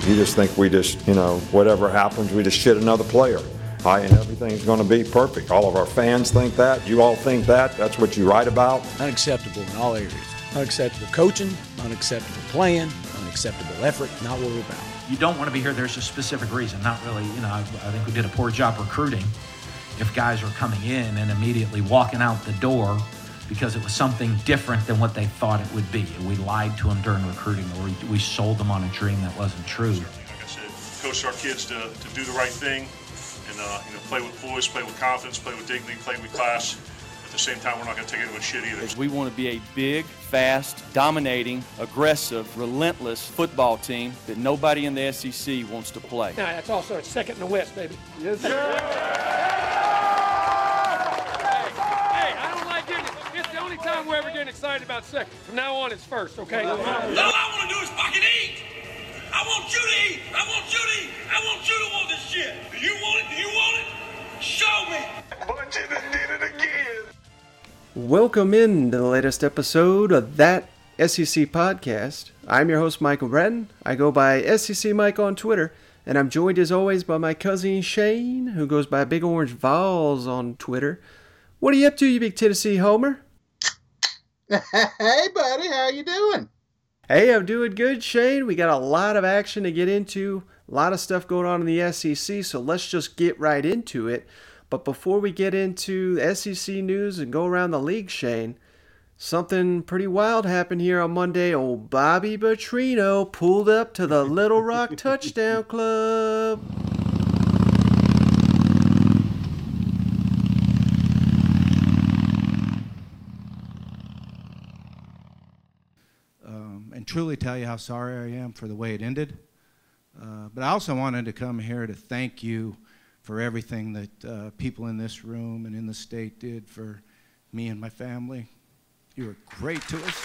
You just think we just, whatever happens, we just shit another player. And everything's going to be perfect. All of our fans think that. You all think that. That's what you write about. Unacceptable in all areas. Unacceptable coaching, unacceptable playing, unacceptable effort, not what we're about. You don't want to be here. There's a specific reason. Not really, I think we did a poor job recruiting. If guys are coming in and immediately walking out the door because it was something different than what they thought it would be. We lied to them during recruiting, or we sold them on a dream that wasn't true. Like I said, coach our kids to do the right thing and play with poise, play with confidence, play with dignity, play with class. At the same time, we're not going to take anyone's shit either. We want to be a big, fast, dominating, aggressive, relentless football team that nobody in the SEC wants to play. Now, that's also a second in the West, baby. Yes, sir. Hey, I don't like getting it. It's the only time we're ever getting excited about second. From now on, it's first, okay? All I want to do is fucking eat. I want you to eat. I want you to eat. I want you to want this shit. Do you want it? Do you want it? Show me. But you done did it again. Welcome in to the latest episode of That SEC Podcast. I'm your host, Michael Breton. I go by SEC Mike on Twitter, and I'm joined as always by my cousin Shane, who goes by Big Orange Vols on Twitter. What are you up to, you big Tennessee homer? Hey, buddy, how you doing? Hey, I'm doing good, Shane. We got a lot of action to get into, a lot of stuff going on in the SEC, so let's just get right into it. But before we get into SEC news and go around the league, Shane, something pretty wild happened here on Monday. Old Bobby Petrino pulled up to the Little Rock Touchdown Club. And truly tell you how sorry I am for the way it ended. But I also wanted to come here to thank you for everything that people in this room and in the state did for me and my family. You were great to us.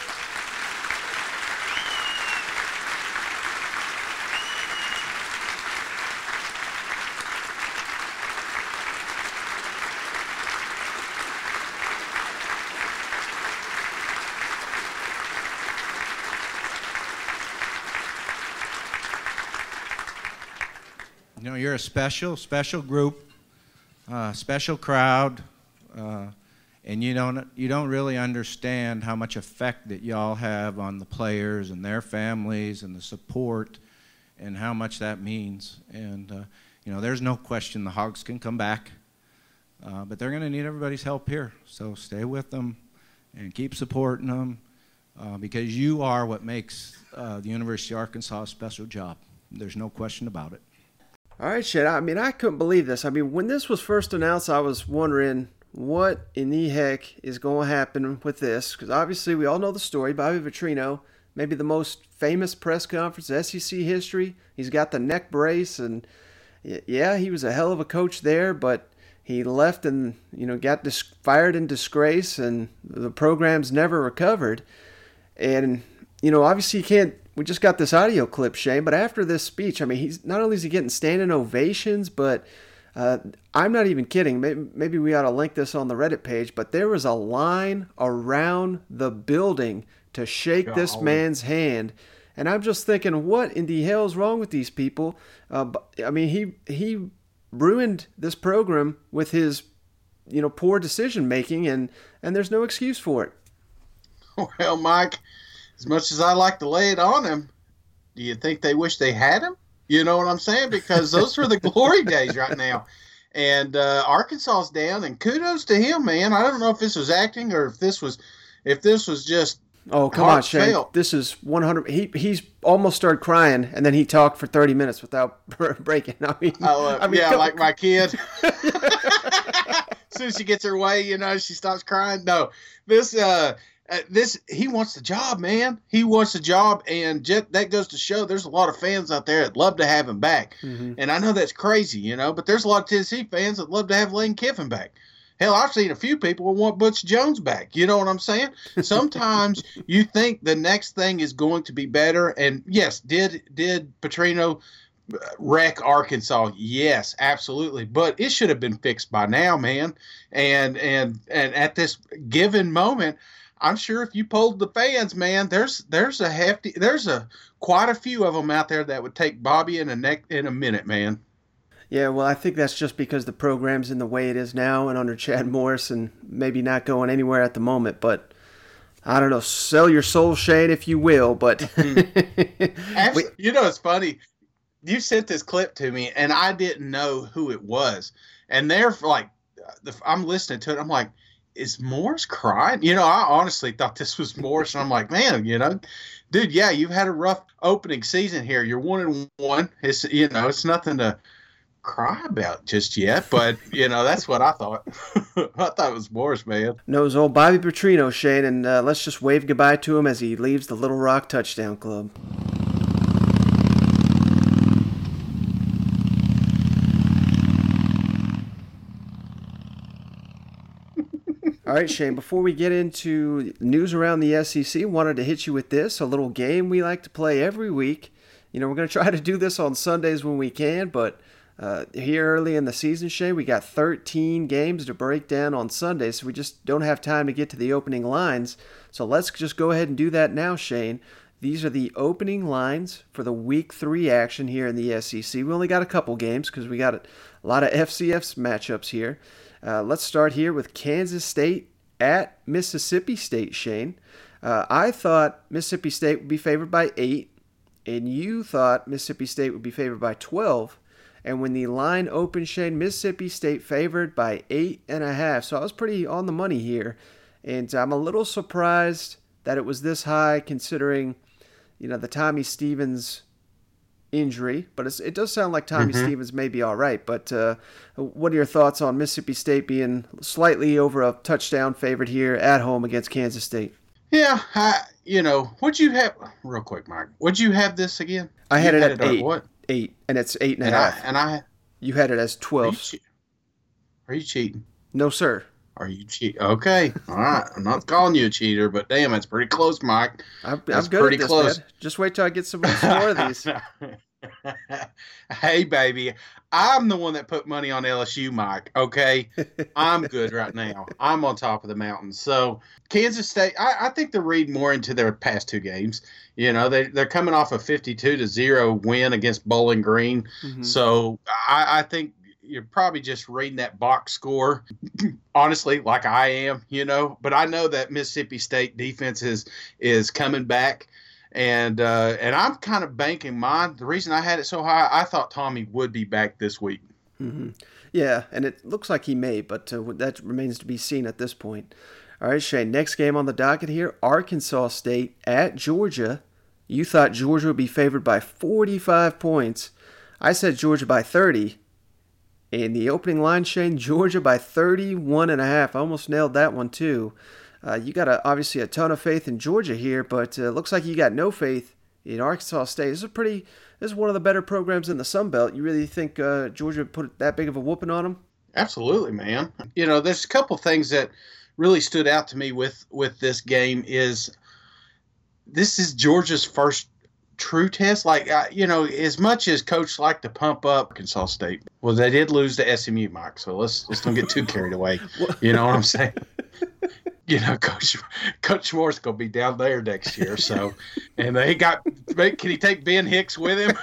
You know, you're a special group, special crowd, and you don't really understand how much effect that y'all have on the players and their families and the support, and how much that means. And there's no question the Hogs can come back, but they're going to need everybody's help here. So stay with them and keep supporting them, because you are what makes the University of Arkansas a special job. There's no question about it. All right, Shane. I couldn't believe this. When this was first announced, I was wondering what in the heck is going to happen with this, because obviously we all know the story. Bobby Petrino, maybe the most famous press conference in SEC history. He's got the neck brace, and yeah, he was a hell of a coach there, but he left and got fired in disgrace, and the program's never recovered. And obviously you can't. We just got this audio clip, Shane, but after this speech, he's not only is he getting standing ovations, but I'm not even kidding. Maybe we ought to link this on the Reddit page, but there was a line around the building to shake this man's hand. And I'm just thinking, what in the hell is wrong with these people? He ruined this program with his, poor decision making, and there's no excuse for it. Well, Mike, as much as I like to lay it on him, do you think they wish they had him? You know what I'm saying? Because those are the glory days right now. And Arkansas's down, and kudos to him, man. I don't know if this was acting or if this was just oh, come on, Shane. This is 100. He's almost started crying, and then he talked for 30 minutes without breaking. Like my kid. As soon as she gets her way, she stops crying. No, this he wants the job, man. He wants the job, and that goes to show there's a lot of fans out there that love to have him back. Mm-hmm. And I know that's crazy, but there's a lot of Tennessee fans that love to have Lane Kiffin back. Hell, I've seen a few people who want Butch Jones back. You know what I'm saying? Sometimes you think the next thing is going to be better. And yes, did Petrino wreck Arkansas? Yes, absolutely. But it should have been fixed by now, man. And at this given moment, I'm sure if you polled the fans, man, there's quite a few of them out there that would take Bobby in a minute, man. Yeah, well, I think that's just because the program's in the way it is now and under Chad Morris and maybe not going anywhere at the moment. But I don't know, sell your soul, Shane, if you will. But actually, it's funny. You sent this clip to me, and I didn't know who it was. And I'm listening to it. I'm like, is Morris crying? I honestly thought this was Morris. And I'm like, man, dude, yeah, you've had a rough opening season here. You're 1-1. It's nothing to cry about just yet, but that's what I thought. I thought it was Morris, man. No, it was old Bobby Petrino, Shane, and let's just wave goodbye to him as he leaves the Little Rock Touchdown Club. All right, Shane, before we get into news around the SEC, wanted to hit you with this, a little game we like to play every week. We're going to try to do this on Sundays when we can, but here early in the season, Shane, we got 13 games to break down on Sunday, so we just don't have time to get to the opening lines. So let's just go ahead and do that now, Shane. These are the opening lines for the Week 3 action here in the SEC. We only got a couple games because we got a lot of FCS matchups here. Let's start here with Kansas State at Mississippi State, Shane. I thought Mississippi State would be favored by 8, and you thought Mississippi State would be favored by 12. And when the line opened, Shane, Mississippi State favored by 8.5. So I was pretty on the money here. And I'm a little surprised that it was this high considering, the Tommy Stevens injury. But it does sound like Tommy Stevens may be all right. But what are your thoughts on Mississippi State being slightly over a touchdown favorite here at home against Kansas State? Yeah, what'd you have, real quick, Mike, what'd you have this again? I had it at 8. What? 8, and it's 8.5. You had it as 12. Are you cheating? No, sir. Are you cheating? Okay, all right. I'm not calling you a cheater, but damn, it's pretty close, Mike. I'm good pretty at this, close. Man. Just wait till I get some more of these. Hey, baby, I'm the one that put money on LSU, Mike. Okay, I'm good right now. I'm on top of the mountain. So Kansas State, I think they're reading more into their past 2 games. They're coming off a 52-0 win against Bowling Green. Mm-hmm. So I think you're probably just reading that box score, honestly, like I am. But I know that Mississippi State defense is coming back. And I'm kind of banking mine. The reason I had it so high, I thought Tommy would be back this week. Mm-hmm. Yeah, and it looks like he may, but that remains to be seen at this point. All right, Shane, next game on the docket here, Arkansas State at Georgia. You thought Georgia would be favored by 45 points. I said Georgia by 30. In the opening line, Shane, Georgia by 31.5. I almost nailed that one, too. You got obviously a ton of faith in Georgia here, but it looks like you got no faith in Arkansas State. This is one of the better programs in the Sun Belt. You really think Georgia put that big of a whooping on them? Absolutely, man. There's a couple things that really stood out to me with this game is this is Georgia's first true test. As much as Coach liked to pump up Arkansas State, well, they did lose to SMU, Mike. So let's don't get too carried away. You know what I'm saying? Coach Moore's gonna be down there next year. So, and can he take Ben Hicks with him?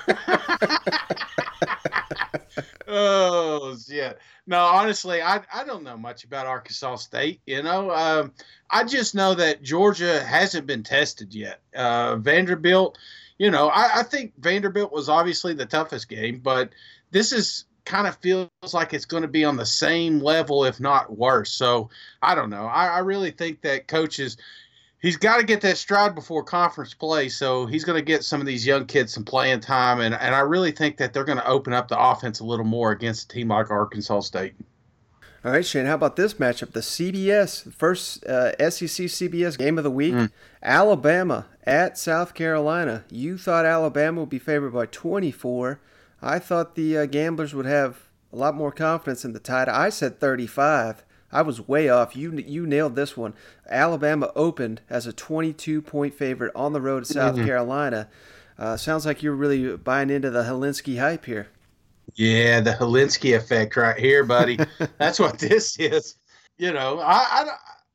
Oh shit! No, honestly, I don't know much about Arkansas State. I just know that Georgia hasn't been tested yet. Vanderbilt, I think Vanderbilt was obviously the toughest game, but this is kind of feels like it's going to be on the same level, if not worse. So I don't know. I really think that he's got to get that stride before conference play. So he's going to get some of these young kids some playing time. And I really think that they're going to open up the offense a little more against a team like Arkansas State. All right, Shane, how about this matchup? The CBS, first SEC CBS game of the week, Alabama at South Carolina. You thought Alabama would be favored by 24. I thought the gamblers would have a lot more confidence in the Tide. I said 35. I was way off. You nailed this one. Alabama opened as a 22-point favorite on the road at South Carolina. Sounds like you're really buying into the Helinski hype here. Yeah, the Helinski effect right here, buddy. That's what this is.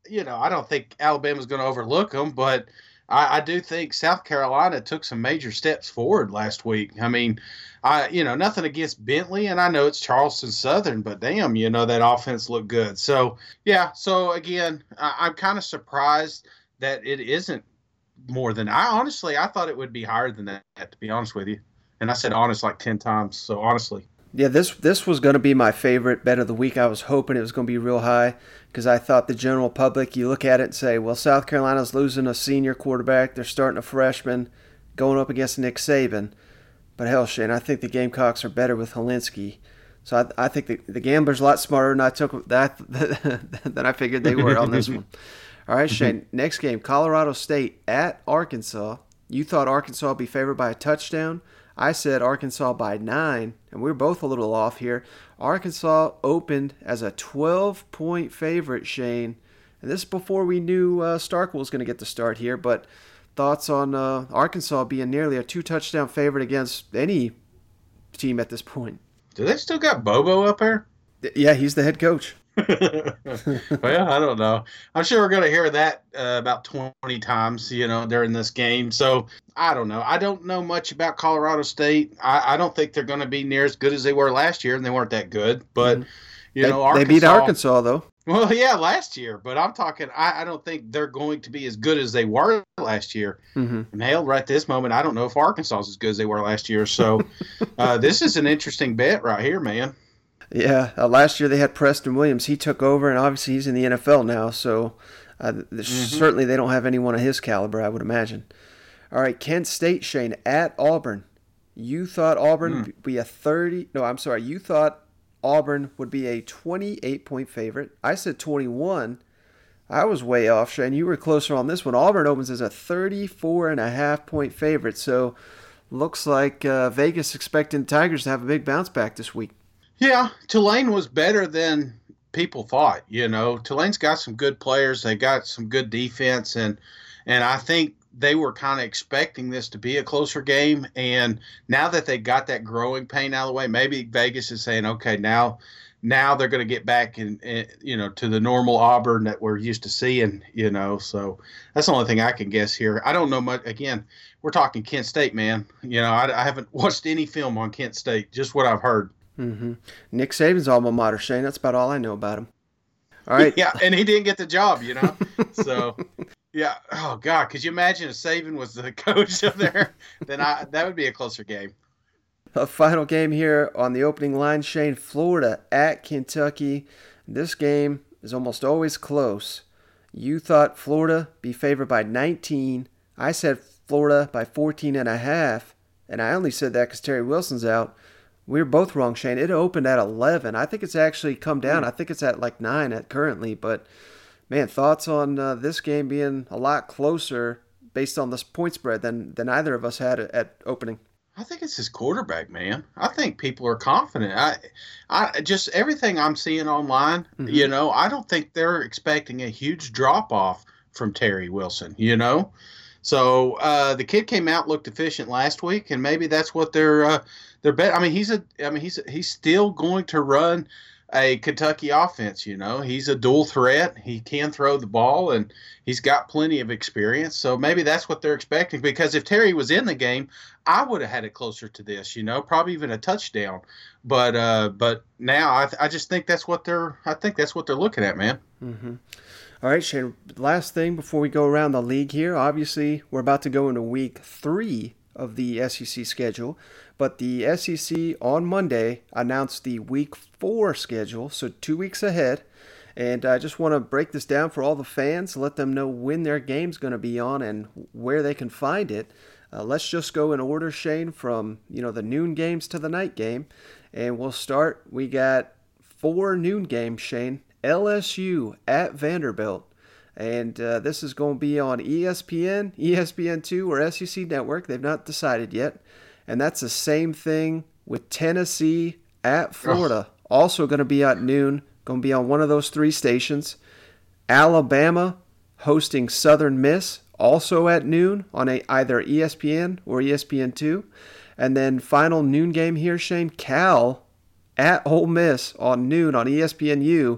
I don't think Alabama's going to overlook them, but I do think South Carolina took some major steps forward last week. I mean, nothing against Bentley, and I know it's Charleston Southern, but damn, that offense looked good. So, yeah, again, I'm kind of surprised that it isn't more than I thought it would be higher than that, to be honest with you. And I said honest like 10 times, so honestly. Yeah, this was going to be my favorite bet of the week. I was hoping it was going to be real high because I thought the general public, you look at it and say, well, South Carolina's losing a senior quarterback. They're starting a freshman going up against Nick Saban. But hell, Shane, I think the Gamecocks are better with Helinski. So I think the gamblers a lot smarter than I took that than I figured they were on this one. All right, Shane, next game, Colorado State at Arkansas. You thought Arkansas would be favored by a touchdown. I said Arkansas by 9, and we were both a little off here. Arkansas opened as a 12-point favorite, Shane. And this is before we knew Starkville was going to get the start here. But thoughts on Arkansas being nearly a 2-touchdown favorite against any team at this point? Do they still got Bobo up there? Yeah, he's the head coach. Well, I don't know. I'm sure we're going to hear that about 20 times, during this game. So I don't know. I don't know much about Colorado State. I don't think they're going to be near as good as they were last year, and they weren't that good. But, Arkansas, they beat Arkansas, though. Well, yeah, last year. But I'm talking, I don't think they're going to be as good as they were last year. Mm-hmm. And hell, right this moment, I don't know if Arkansas is as good as they were last year. So this is an interesting bet right here, man. Yeah, last year they had Preston Williams. He took over, and obviously he's in the NFL now, so certainly they don't have anyone of his caliber, I would imagine. All right, Kent State, Shane, at Auburn. You thought Auburn would be you thought Auburn would be a 28-point favorite. I said 21. I was way off, Shane. You were closer on this one. Auburn opens as a 34.5-point favorite, so looks like Vegas expecting the Tigers to have a big bounce back this week. Yeah, Tulane was better than people thought. Tulane's got some good players. They got some good defense, and I think they were kind of expecting this to be a closer game. And now that they got that growing pain out of the way, maybe Vegas is saying, okay, now they're going to get back to the normal Auburn that we're used to seeing. So that's the only thing I can guess here. I don't know much. Again, we're talking Kent State, man. I haven't watched any film on Kent State, just what I've heard. Mm-hmm. Nick Saban's alma mater, Shane. That's about all I know about him. All right. Yeah, and he didn't get the job, So, yeah. Oh, God. Could you imagine if Saban was the coach up there? Then that would be a closer game. A final game here on the opening line, Shane. Florida at Kentucky. This game is almost always close. You thought Florida be favored by 19. I said Florida by 14.5, and I only said that because Terry Wilson's out. We were both wrong, Shane. It opened at 11. I think it's actually come down. I think it's at like 9 currently. But, man, thoughts on this game being a lot closer based on this point spread than either of us had at opening? I think it's his quarterback, man. I think people are confident. I just everything I'm seeing online, I don't think they're expecting a huge drop-off from Terry Wilson, So the kid came out, looked efficient last week, and maybe that's what they're bet. I mean, he's still going to run a Kentucky offense. He's a dual threat. He can throw the ball, and he's got plenty of experience. So maybe that's what they're expecting. Because if Terry was in the game, I would have had it closer to this. Probably even a touchdown. But now I just think that's what they're looking at, man. Mm-hmm. All right, Shane, last thing before we go around the league here. Obviously, we're about to go into week 3 of the SEC schedule, but the SEC on Monday announced the week 4 schedule, so 2 weeks ahead. And I just want to break this down for all the fans, let them know when their game's going to be on and where they can find it. Let's just go in order, Shane, from the noon games to the night game. And we'll start. We got 4 noon games, Shane. LSU at Vanderbilt. And this is going to be on ESPN, ESPN2, or SEC Network. They've not decided yet. And that's the same thing with Tennessee at Florida. Also going to be at noon. Going to be on one of those 3 stations. Alabama hosting Southern Miss, also at noon on either ESPN or ESPN2. And then final noon game here, Shane. Cal at Ole Miss on noon on ESPNU.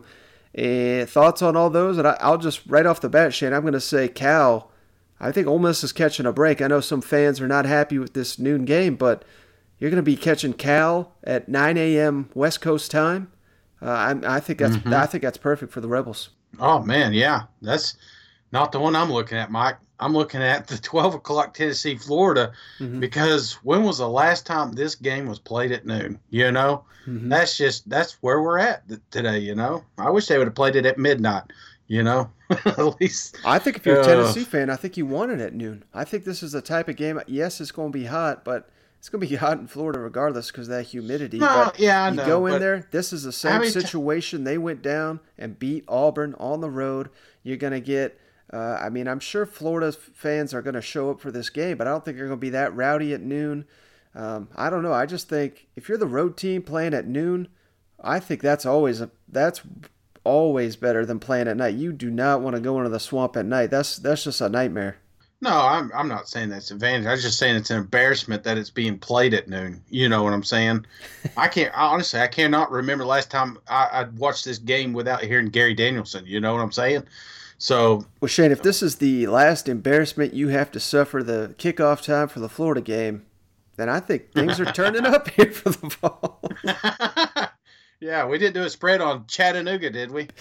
Thoughts on all those? And I'll just, right off the bat, Shane, I'm going to say Cal. I think Ole Miss is catching a break. I know some fans are not happy with this noon game, but you're going to be catching Cal at 9 a.m. West Coast time. I think that's perfect for the Rebels. Oh, man, yeah. That's not the one I'm looking at, Mike. I'm looking at the 12 o'clock Tennessee, Florida, because when was the last time this game was played at noon? You know, that's where we're at today. You know, I wish they would have played it at midnight. You know, at least. I think if you're a Tennessee fan, I think you want it at noon. I think this is the type of game. Yes, it's going to be hot, but it's going to be hot in Florida regardless because of that humidity. No, yeah, I know. You go in there. This is the same situation. They went down and beat Auburn on the road. You're going to get. I'm sure Florida fans are going to show up for this game, but I don't think they're going to be that rowdy at noon. I don't know. I just think if you're the road team playing at noon, I think that's always better than playing at night. You do not want to go into the swamp at night. That's just a nightmare. No, I'm not saying that's advantage. I was just saying it's an embarrassment that it's being played at noon. You know what I'm saying? I cannot remember last time I watched this game without hearing Gary Danielson. You know what I'm saying? So, well, Shane, if this is the last embarrassment you have to suffer the kickoff time for the Florida game, then I think things are turning up here for the fall. Yeah, we didn't do a spread on Chattanooga, did we?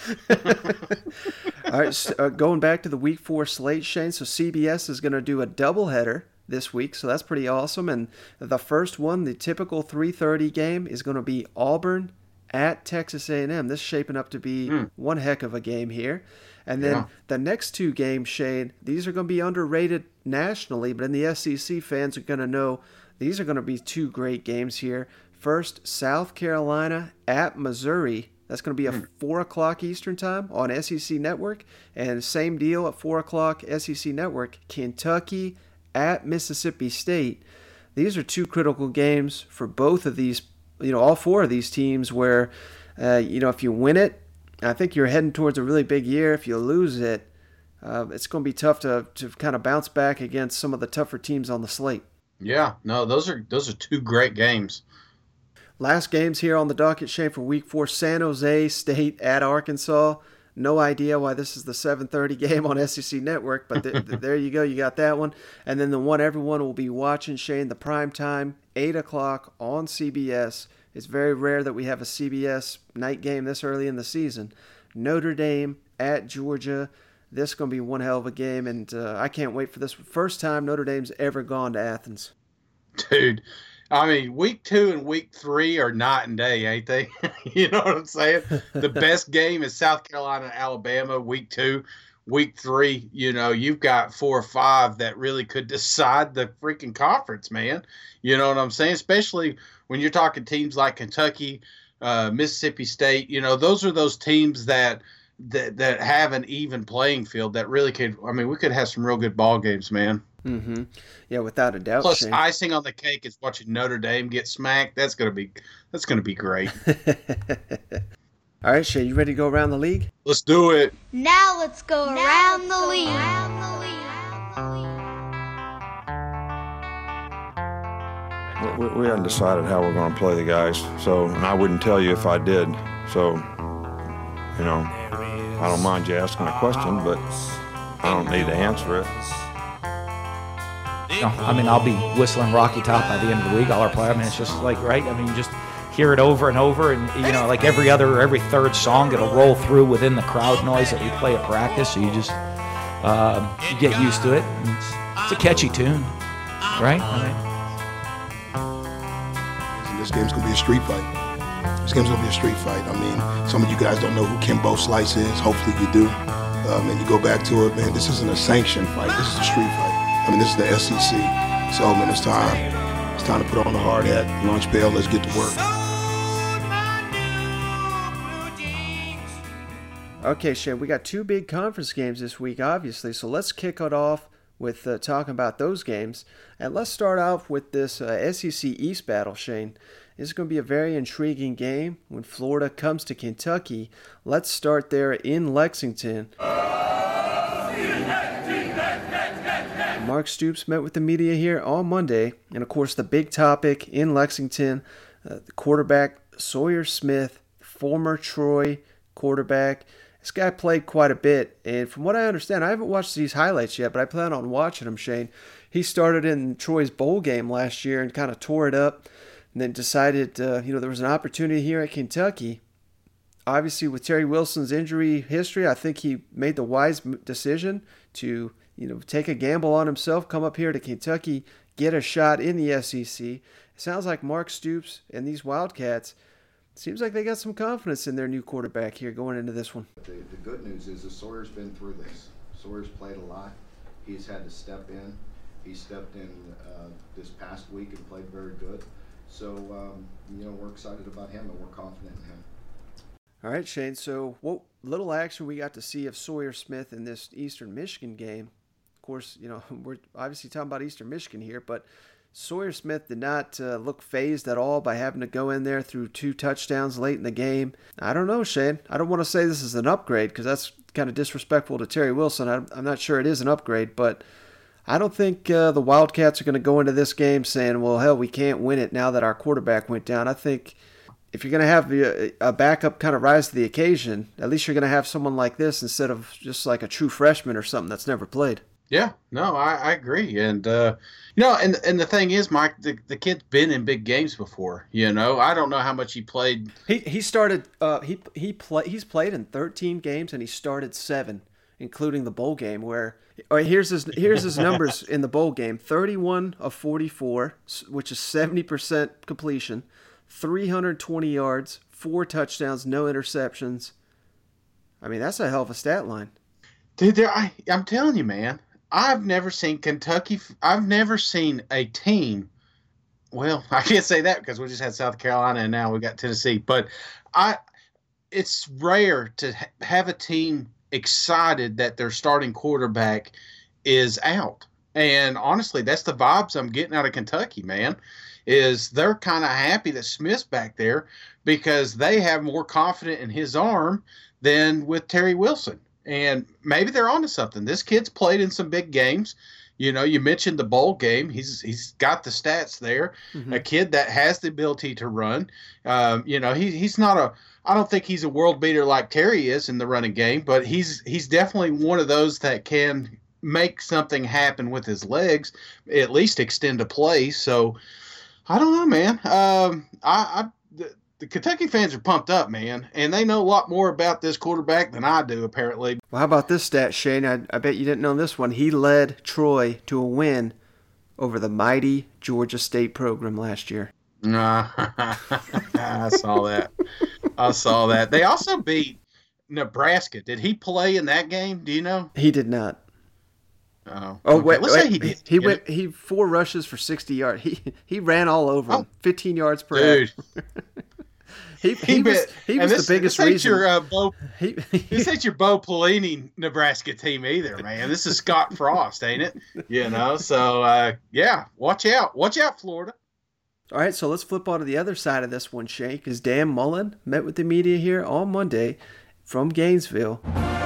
All right, going back to the Week 4 slate, Shane, so CBS is going to do a doubleheader this week, so that's pretty awesome. And the first one, the typical 3:30 game, is going to be Auburn at Texas A&M. This is shaping up to be one heck of a game here. And then the next two games, Shane, these are going to be underrated nationally, but in the SEC, fans are going to know these are going to be two great games here. First, South Carolina at Missouri. That's going to be a 4 o'clock Eastern time on SEC Network. And same deal at 4 o'clock SEC Network, Kentucky at Mississippi State. These are two critical games for both of these, all four of these teams where, if you win it, I think you're heading towards a really big year. If you lose it, it's going to be tough to kind of bounce back against some of the tougher teams on the slate. Yeah, no, those are two great games. Last games here on the docket, Shane, for Week 4, San Jose State at Arkansas. No idea why this is the 7:30 game on SEC Network, but there you go. You got that one. And then the one everyone will be watching, Shane, the prime time, 8 o'clock on CBS. It's very rare that we have a CBS night game this early in the season. Notre Dame at Georgia. This is going to be one hell of a game, and I can't wait for this. First time Notre Dame's ever gone to Athens. Dude, I mean, Week 2 and Week 3 are night and day, ain't they? You know what I'm saying? The best game is South Carolina, Alabama, Week 2. Week 3, you've got 4 or 5 that really could decide the freaking conference, man. You know what I'm saying? Especially when you're talking teams like Kentucky, Mississippi State. Those are those teams that have an even playing field that really could. I mean, we could have some real good ball games, man. Mm-hmm. Yeah, without a doubt. Plus, Shane, icing on the cake is watching Notre Dame get smacked. That's gonna be great. All right, Shane, you ready to go around the league? Let's do it. Now let's go around the league. We haven't decided how we're going to play the guys, and I wouldn't tell you if I did. So, I don't mind you asking a question, but I don't need to answer it. I'll be whistling Rocky Top by the end of the week. All our play. It's just like, right? You just hear it over and over, and like every third song, it'll roll through within the crowd noise that we play at practice. So you just you get used to it. It's a catchy tune, right? This game's gonna be a street fight. Some of you guys don't know who Kimbo Slice is. Hopefully you do. And you go back to it, man. This isn't a sanctioned fight. This is a street fight. This is the SEC. So, man, it's time. It's time to put on the hard hat, lunch bell. Let's get to work. Okay, Shane, we got two big conference games this week, obviously. So let's kick it off with talking about those games. And let's start off with this SEC East battle, Shane. This is going to be a very intriguing game when Florida comes to Kentucky. Let's start there in Lexington. Mark Stoops met with the media here on Monday. And, of course, the big topic in Lexington, the quarterback Sawyer Smith, former Troy quarterback. This guy played quite a bit, and from what I understand, I haven't watched these highlights yet, but I plan on watching them, Shane. He started in Troy's bowl game last year and kind of tore it up, and then decided, there was an opportunity here at Kentucky. Obviously, with Terry Wilson's injury history, I think he made the wise decision to, take a gamble on himself, come up here to Kentucky, get a shot in the SEC. It sounds like Mark Stoops and these Wildcats, seems like they got some confidence in their new quarterback here going into this one. The good news is that Sawyer's been through this. Sawyer's played a lot. He's had to step in. He stepped in this past week and played very good. So, we're excited about him and we're confident in him. All right, Shane, so what little action we got to see of Sawyer Smith in this Eastern Michigan game. Of course, we're obviously talking about Eastern Michigan here, but Sawyer Smith did not look phased at all by having to go in there through 2 touchdowns late in the game. I don't know, Shane. I don't want to say this is an upgrade because that's kind of disrespectful to Terry Wilson. I'm not sure it is an upgrade, but I don't think the Wildcats are going to go into this game saying, well, hell, we can't win it now that our quarterback went down. I think if you're going to have a backup kind of rise to the occasion, at least you're going to have someone like this instead of just like a true freshman or something that's never played. Yeah, no, I agree. And, and the thing is, Mike, the kid's been in big games before, I don't know how much he played. He started, he's played in 13 games and he started 7, including the bowl game where, here's his numbers in the bowl game, 31 of 44, which is 70% completion, 320 yards, 4 touchdowns, no interceptions. I mean, that's a hell of a stat line. Dude, I'm telling you, man. I've never seen Kentucky. I've never seen a team. Well, I can't say that because we just had South Carolina and now we got Tennessee. But it's rare to have a team excited that their starting quarterback is out. And honestly, that's the vibes I'm getting out of Kentucky, man, is they're kind of happy that Smith's back there because they have more confidence in his arm than with Terry Wilson. And maybe they're onto something. This kid's played in some big games. You mentioned the bowl game. He's got the stats there. Mm-hmm. A kid that has the ability to run. He's not I don't think he's a world beater like Terry is in the running game, but he's definitely one of those that can make something happen with his legs, at least extend a play. So I don't know, man. The Kentucky fans are pumped up, man, and they know a lot more about this quarterback than I do, apparently. Well, how about this stat, Shane? I bet you didn't know this one. He led Troy to a win over the mighty Georgia State program last year. I saw that. They also beat Nebraska. Did he play in that game? Do you know? He did not. Oh, okay. Wait, let's say he did. He 4 rushes for 60 yards. He ran all over him, 15 yards per dude. He was the biggest reason. This ain't your Bo Pelini Nebraska team either, man. This is Scott Frost, ain't it? So watch out, Florida. All right, so let's flip on to the other side of this one, Shane, because Dan Mullen met with the media here on Monday from Gainesville.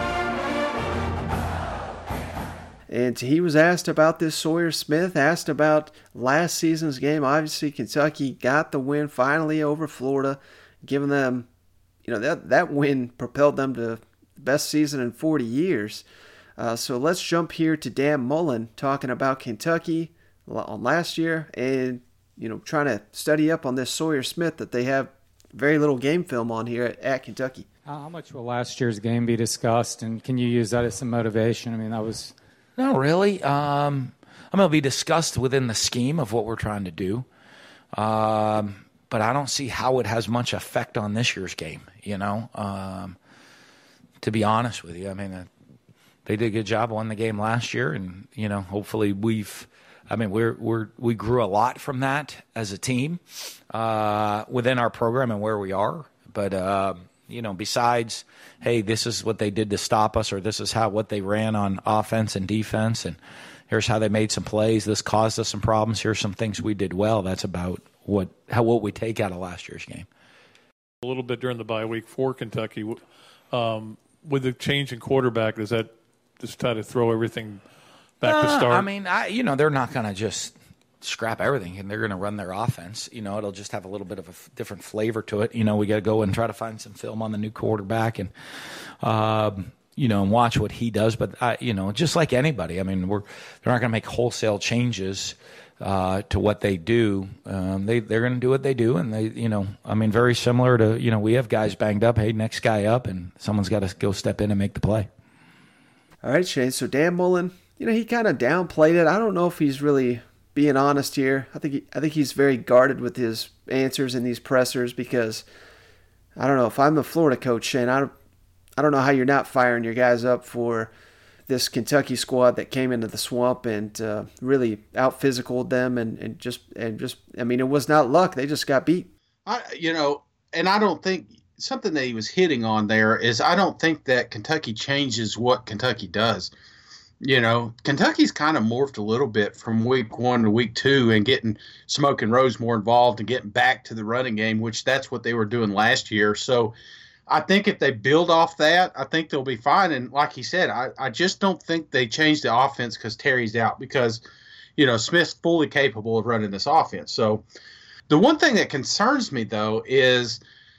And he was asked about this Sawyer Smith, asked about last season's game. Obviously, Kentucky got the win finally over Florida, giving them, that win propelled them to the best season in 40 years. So let's jump here to Dan Mullen talking about Kentucky on last year and, trying to study up on this Sawyer Smith that they have very little game film on here at Kentucky. How much will last year's game be discussed, and can you use that as some motivation? I mean, that was... Not really. It'll be discussed within the scheme of what we're trying to do. But I don't see how it has much effect on this year's game, to be honest with you. I mean, they did a good job on the game last year, and, hopefully we grew a lot from that as a team within our program and where we are. But, besides, hey, this is what they did to stop us, or this is what they ran on offense and defense, and here's how they made some plays. This caused us some problems. Here's some things we did well. That's about what we take out of last year's game. A little bit during the bye week for Kentucky. With the change in quarterback, does that just try to throw everything back to start? I mean, they're not going to just scrap everything and they're going to run their offense. It'll just have a little bit of a different flavor to it. We got to go and try to find some film on the new quarterback and, and watch what he does. But, just like anybody, I mean, they're not going to make wholesale changes to what they do. They're going to do what they do. And they, very similar to, we have guys banged up. Hey, next guy up, and someone's got to go step in and make the play. All right, Shane. So Dan Mullen, he kind of downplayed it. I don't know if he's really being honest here. I think he's very guarded with his answers in these pressers because I don't know if I'm the Florida coach, Shane. I don't know how you're not firing your guys up for this Kentucky squad that came into the swamp and really out-physicaled them and just I mean, it was not luck. They just got beat. And I don't think something that he was hitting on there is I don't think that Kentucky changes what Kentucky does. Kentucky's kind of morphed a little bit from week 1 to week 2 and getting Smoke and Rose more involved and getting back to the running game, which that's what they were doing last year. So I think if they build off that, I think they'll be fine. And like he said, I just don't think they changed the offense because Terry's out because, Smith's fully capable of running this offense. So the one thing that concerns me, though, is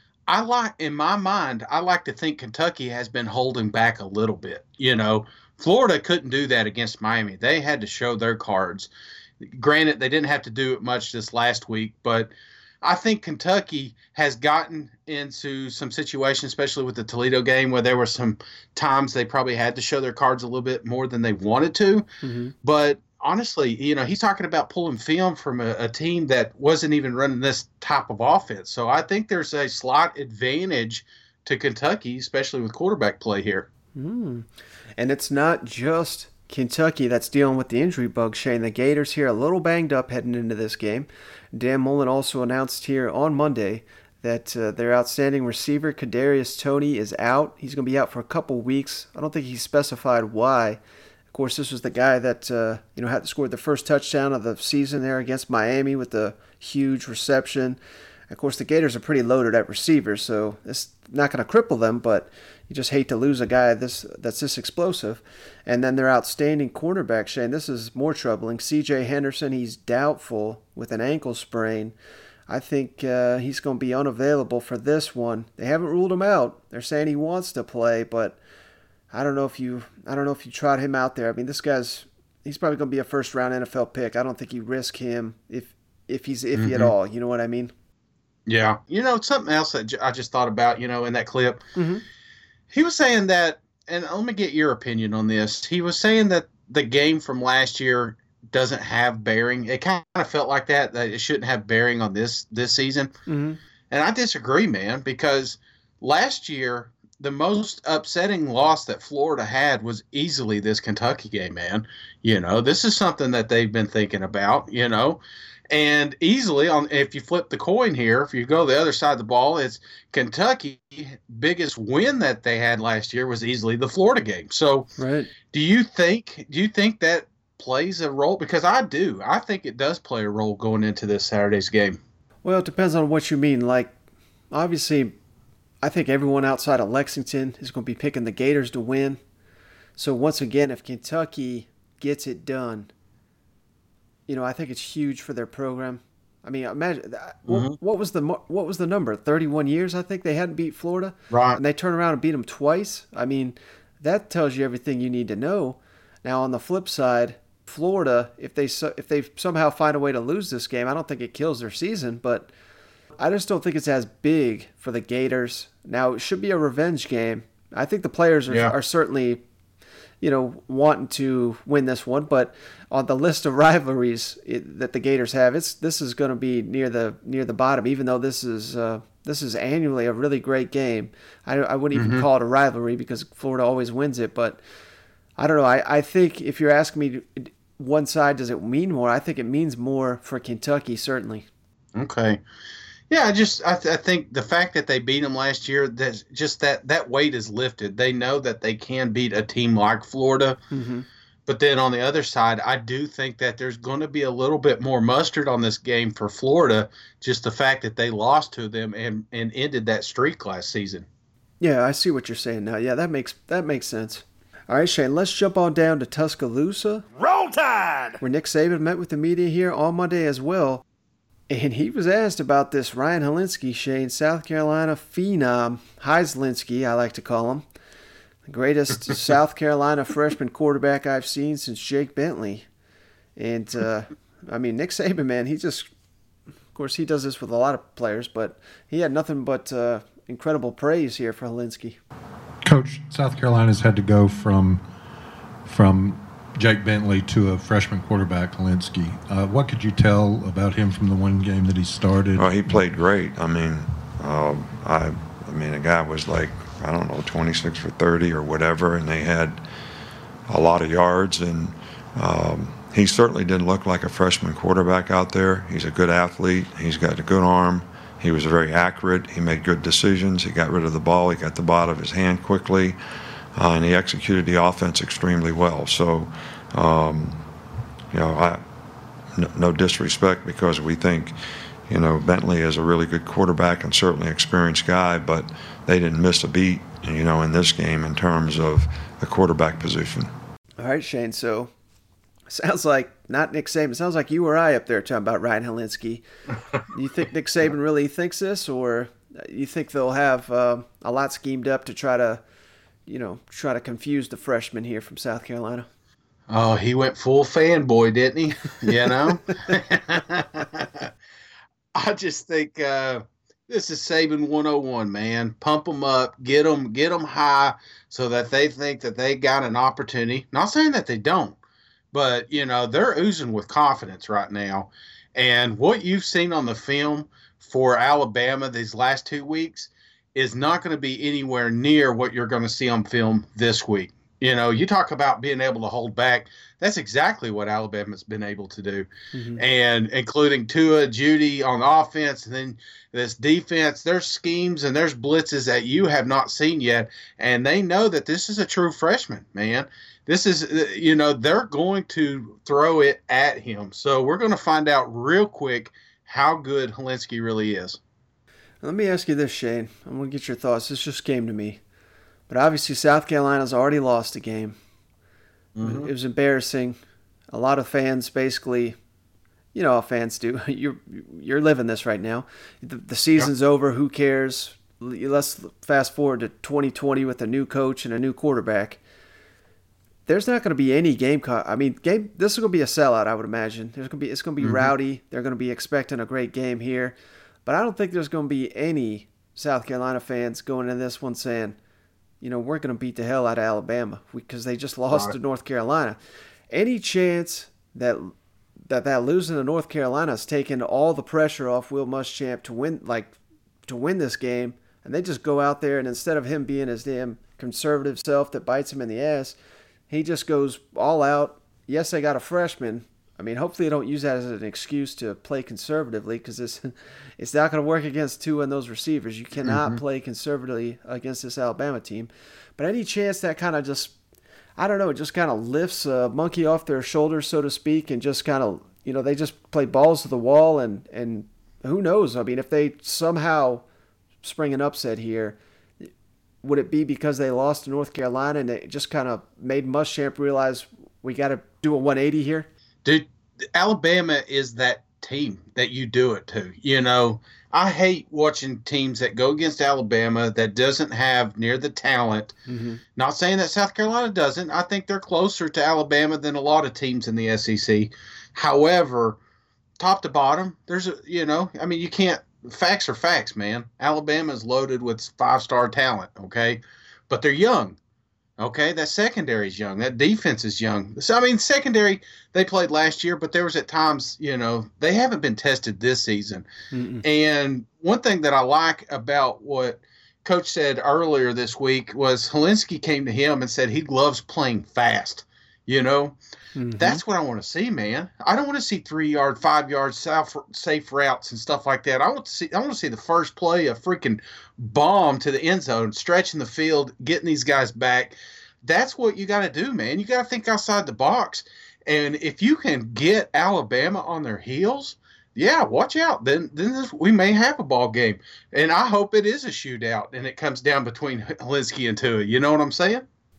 in my mind, I like to think Kentucky has been holding back a little bit. Florida couldn't do that against Miami. They had to show their cards. Granted, they didn't have to do it much this last week, but I think Kentucky has gotten into some situations, especially with the Toledo game, where there were some times they probably had to show their cards a little bit more than they wanted to. Mm-hmm. But honestly, he's talking about pulling film from a team that wasn't even running this type of offense. So I think there's a slight advantage to Kentucky, especially with quarterback play here. And it's not just Kentucky that's dealing with the injury bug, Shane. The Gators here a little banged up heading into this game. Dan Mullen also announced here on Monday that their outstanding receiver, Kadarius Toney, is out. He's going to be out for a couple weeks. I don't think he specified why. Of course, this was the guy that had scored the first touchdown of the season there against Miami with the huge reception. Of course, the Gators are pretty loaded at receivers, so it's not going to cripple them, but you just hate to lose a guy that's this explosive. And then their outstanding cornerback, Shane, this is more troubling. C.J. Henderson, he's doubtful with an ankle sprain. I think he's going to be unavailable for this one. They haven't ruled him out. They're saying he wants to play, but I don't know if you trot him out there. I mean, he's probably going to be a first-round NFL pick. I don't think you risk him if he's iffy at all. You know what I mean? Yeah. Something else that I just thought about, in that clip. Mm-hmm. He was saying that, and let me get your opinion on this. He was saying that the game from last year doesn't have bearing. It kind of felt like that it shouldn't have bearing on this season. Mm-hmm. And I disagree, man, because last year, the most upsetting loss that Florida had was easily this Kentucky game, man. This is something that they've been thinking about, And easily, if you flip the coin here, if you go the other side of the ball, it's Kentucky. Biggest win that they had last year was easily the Florida game. So, right. Do you think that plays a role? Because I do. I think it does play a role going into this Saturday's game. Well, it depends on what you mean. Like, obviously, I think everyone outside of Lexington is going to be picking the Gators to win. So once again, if Kentucky gets it done, I think it's huge for their program. I mean, imagine what was the number? 31 years, I think they hadn't beat Florida, right? And they turn around and beat them twice. I mean, that tells you everything you need to know. Now, on the flip side, Florida, if they somehow find a way to lose this game, I don't think it kills their season, but I just don't think it's as big for the Gators. Now, it should be a revenge game. I think the players are certainly, wanting to win this one, but on the list of rivalries that the Gators have, this is going to be near the bottom. Even though this is annually a really great game, I wouldn't even call it a rivalry because Florida always wins it. But I don't know. I think if you're asking me one side, does it mean more? I think it means more for Kentucky, certainly. Okay. Yeah, I think the fact that they beat them last year, that weight is lifted. They know that they can beat a team like Florida. Mm-hmm. But then on the other side, I do think that there's going to be a little bit more mustard on this game for Florida, just the fact that they lost to them and ended that streak last season. Yeah, I see what you're saying now. Yeah, that makes sense. All right, Shane, let's jump on down to Tuscaloosa. Roll Tide! Where Nick Saban met with the media here on Monday as well. And he was asked about this Ryan Hilinski, Shane, South Carolina phenom, Heislinski, I like to call him. The greatest South Carolina freshman quarterback I've seen since Jake Bentley. And, Nick Saban, man, he just, of course, he does this with a lot of players, but he had nothing but incredible praise here for Hilinski. Coach, South Carolina's had to go from Jake Bentley to a freshman quarterback, Hilinski. What could you tell about him from the one game that he started? Well, he played great. The guy was like, 26 for 30 or whatever, and they had a lot of yards, and he certainly didn't look like a freshman quarterback out there. He's a good athlete. He's got a good arm. He was very accurate. He made good decisions. He got rid of the ball. He got the ball out of his hand quickly, and he executed the offense extremely well. So, no disrespect, because we think, Bentley is a really good quarterback and certainly experienced guy, but they didn't miss a beat, in this game in terms of the quarterback position. All right, Shane. So, sounds like not Nick Saban. It sounds like you or I up there talking about Ryan Hilinski. You think Nick Saban really thinks this, or you think they'll have a lot schemed up to try to confuse the freshman here from South Carolina? Oh, he went full fanboy, didn't he? I just think this is Saban 101, man. Pump them up, get them high, so that they think that they got an opportunity. Not saying that they don't. But, they're oozing with confidence right now. And what you've seen on the film for Alabama these last 2 weeks is not going to be anywhere near what you're going to see on film this week. You talk about being able to hold back. That's exactly what Alabama's been able to do. Mm-hmm. And including Tua, Judy on offense, and then this defense, there's schemes and there's blitzes that you have not seen yet. And they know that this is a true freshman, man. This is, they're going to throw it at him. So we're going to find out real quick how good Hilinski really is. Let me ask you this, Shane. I'm going to get your thoughts. This just came to me. But obviously South Carolina's already lost a game. Mm-hmm. It was embarrassing. A lot of fans basically, how fans do. You're living this right now. The season's over. Who cares? Let's fast forward to 2020 with a new coach and a new quarterback. There's not going to be any game. This is going to be a sellout, I would imagine. It's going to be rowdy. They're going to be expecting a great game here. But I don't think there's going to be any South Carolina fans going into this one saying, we're going to beat the hell out of Alabama because they just lost to North Carolina. Any chance that losing to North Carolina is taking all the pressure off Will Muschamp to win this game, and they just go out there and instead of him being his damn conservative self that bites him in the ass, he just goes all out. Yes, they got a freshman. Hopefully they don't use that as an excuse to play conservatively, because it's not going to work against Tua and those receivers. You cannot play conservatively against this Alabama team. But any chance that kind of just, it just kind of lifts a monkey off their shoulders, so to speak, and just kind of, they just play balls to the wall, and who knows? If they somehow spring an upset here, would it be because they lost to North Carolina and it just kind of made Muschamp realize we got to do a 180 here? Dude, Alabama is that team that you do it to. I hate watching teams that go against Alabama that doesn't have near the talent. Mm-hmm. Not saying that South Carolina doesn't. I think they're closer to Alabama than a lot of teams in the SEC. However, top to bottom, there's you can't. Facts are facts, man. Alabama's loaded with 5-star talent, okay? But they're young, okay? That secondary is young. That defense is young. So, secondary, they played last year, but there was at times, they haven't been tested this season. Mm-mm. And one thing that I like about what Coach said earlier this week was Hilinski came to him and said he loves playing fast, Mm-hmm. That's what I want to see, man. I don't want to see 3-yard, 5-yard safe routes and stuff like that. I want to see the first play, a freaking bomb to the end zone, stretching the field, getting these guys back. That's what you got to do, man. You got to think outside the box. And if you can get Alabama on their heels, yeah, watch out. Then we may have a ball game. And I hope it is a shootout and it comes down between Hilinski and Tua. You know what I'm saying?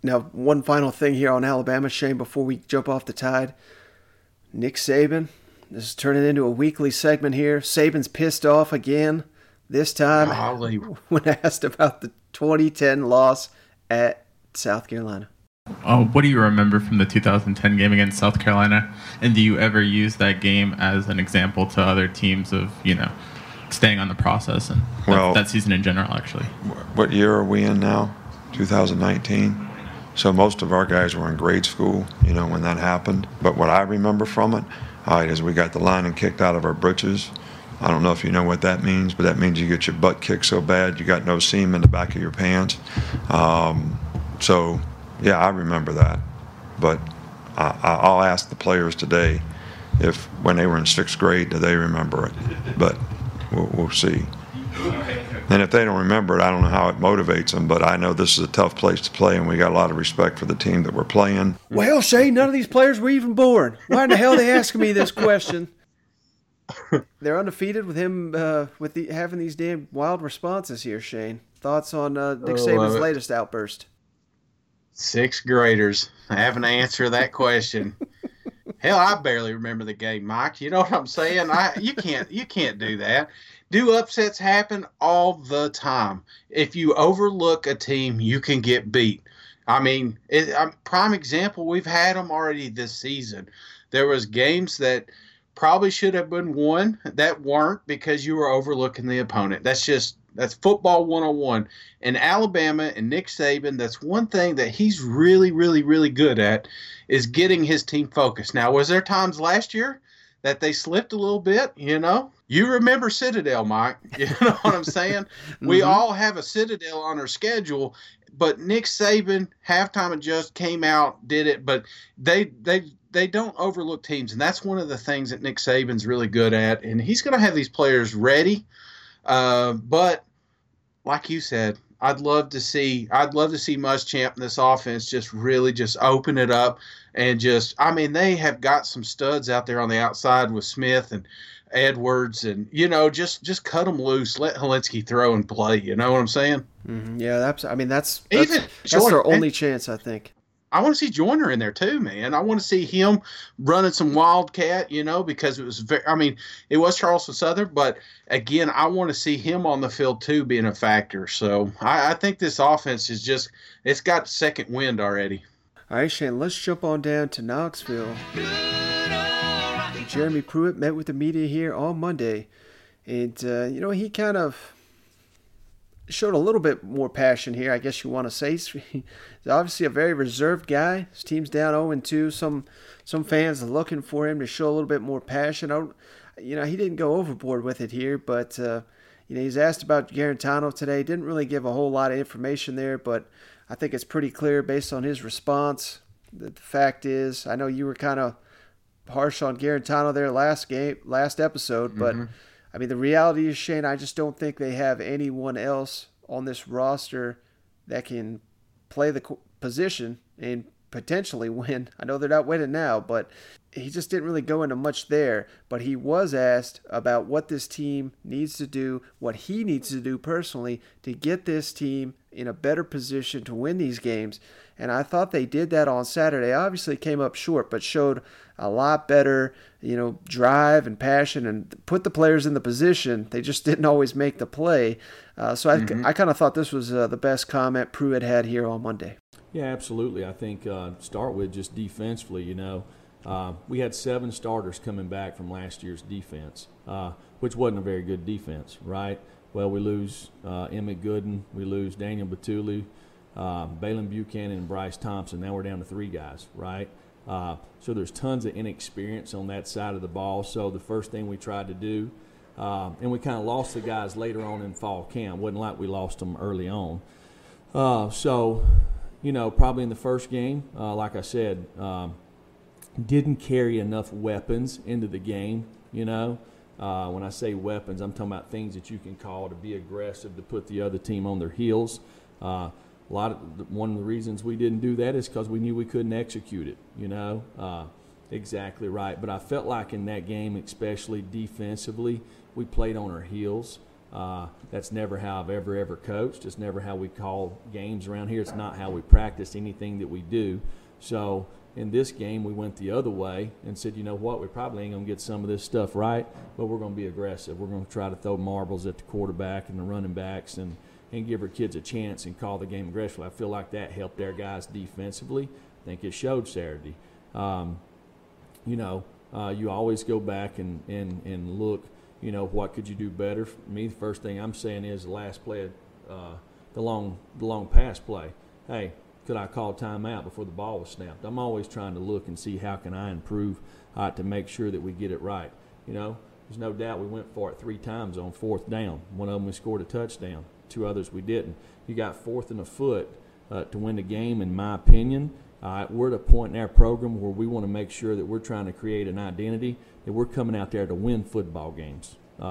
Now, one final thing here on Alabama, Shane, before we jump off the Tide. Nick Saban, this is turning into a weekly segment here. Saban's pissed off again, this time when asked about the 2010 loss at South Carolina. What do you remember from the 2010 game against South Carolina? And do you ever use that game as an example to other teams of, staying on the process and that season in general, actually? What year are we in now? 2019. So most of our guys were in grade school, when that happened. But what I remember from it, is we got the lining kicked out of our britches. I don't know if you know what that means, but that means you get your butt kicked so bad you got no seam in the back of your pants. Yeah, I remember that. But I'll ask the players today if when they were in 6th grade, do they remember it? But we'll see. And if they don't remember it, I don't know how it motivates them, but I know this is a tough place to play, and we got a lot of respect for the team that we're playing. Well, Shane, none of these players were even born. Why in the hell are they asking me this question? They're undefeated with him having these damn wild responses here, Shane. Thoughts on Nick Saban's latest outburst? 6th graders having to answer that question. Hell, I barely remember the game, Mike. You know what I'm saying? You can't do that. Do upsets happen all the time? If you overlook a team, you can get beat. I mean, prime example, we've had them already this season. There was games that probably should have been won that weren't because you were overlooking the opponent. That's football 101. And Alabama and Nick Saban, that's one thing that he's really, really, really good at is getting his team focused. Now, was there times last year that they slipped a little bit, You remember Citadel, Mike. You know what I'm saying? Mm-hmm. We all have a Citadel on our schedule, but Nick Saban, halftime adjust, came out, did it, but they don't overlook teams, and that's one of the things that Nick Saban's really good at, and he's going to have these players ready. But like you said, I'd love to see Muschamp in this offense just really just open it up and they have got some studs out there on the outside with Smith and Edwards and, just cut them loose, let Helinski throw and play. You know what I'm saying? Mm-hmm. Yeah, that's their only chance, I think. I want to see Joyner in there too, man. I want to see him running some wildcat, because it was Charleston Southern, but again, I want to see him on the field too, being a factor. So I think this offense it's got second wind already. All right, Shane, let's jump on down to Knoxville. Jeremy Pruitt met with the media here on Monday, and he kind of showed a little bit more passion here, I guess you want to say. He's obviously a very reserved guy. His team's down 0-2. Some fans are looking for him to show a little bit more passion. He didn't go overboard with it here, but he's asked about Guarantano today. Didn't really give a whole lot of information there, but I think it's pretty clear based on his response. The fact is, I know you were kind of harsh on Guarantano there last episode, but the reality is, Shane, I just don't think they have anyone else on this roster that can play the position and potentially win. I know they're not winning now, but he just didn't really go into much there. But he was asked about what this team needs to do, what he needs to do personally to get this team in a better position to win these games. And I thought they did that on Saturday. Obviously came up short, but showed a lot better, drive and passion and put the players in the position. They just didn't always make the play. So I kind of thought this was the best comment Pruitt had here on Monday. Yeah, absolutely. I think start with just defensively, we had 7 starters coming back from last year's defense, which wasn't a very good defense, right? Well, we lose Emmett Gooden, we lose Daniel Batuli, Balin Buchanan, and Bryce Thompson. Now we're down to 3 guys, right? So there's tons of inexperience on that side of the ball. So the first thing we tried to do, and we kind of lost the guys later on in fall camp. Wasn't like we lost them early on. Probably in the first game, like I said, didn't carry enough weapons into the game, When I say weapons, I'm talking about things that you can call to be aggressive, to put the other team on their heels. One of the reasons we didn't do that is because we knew we couldn't execute it, Exactly right. But I felt like in that game, especially defensively, we played on our heels. That's never how I've ever coached. It's never how we call games around here. It's not how we practice anything that we do. So in this game, we went the other way and said, you know what, we probably ain't going to get some of this stuff right, but we're going to be aggressive. We're going to try to throw marbles at the quarterback and the running backs and give our kids a chance and call the game aggressively. I feel like that helped our guys defensively. I think it showed Saturday. You always go back and look, what could you do better? For me, the first thing I'm saying is the last play, the long pass play. Hey, could I call timeout before the ball was snapped? I'm always trying to look and see how can I improve to make sure that we get it right. There's no doubt we went for it 3 times on 4th down. One of them we scored a touchdown. 2 others we didn't. You got 4th and a foot to win the game, in my opinion. We're at a point in our program where we want to make sure that we're trying to create an identity, that we're coming out there to win football games.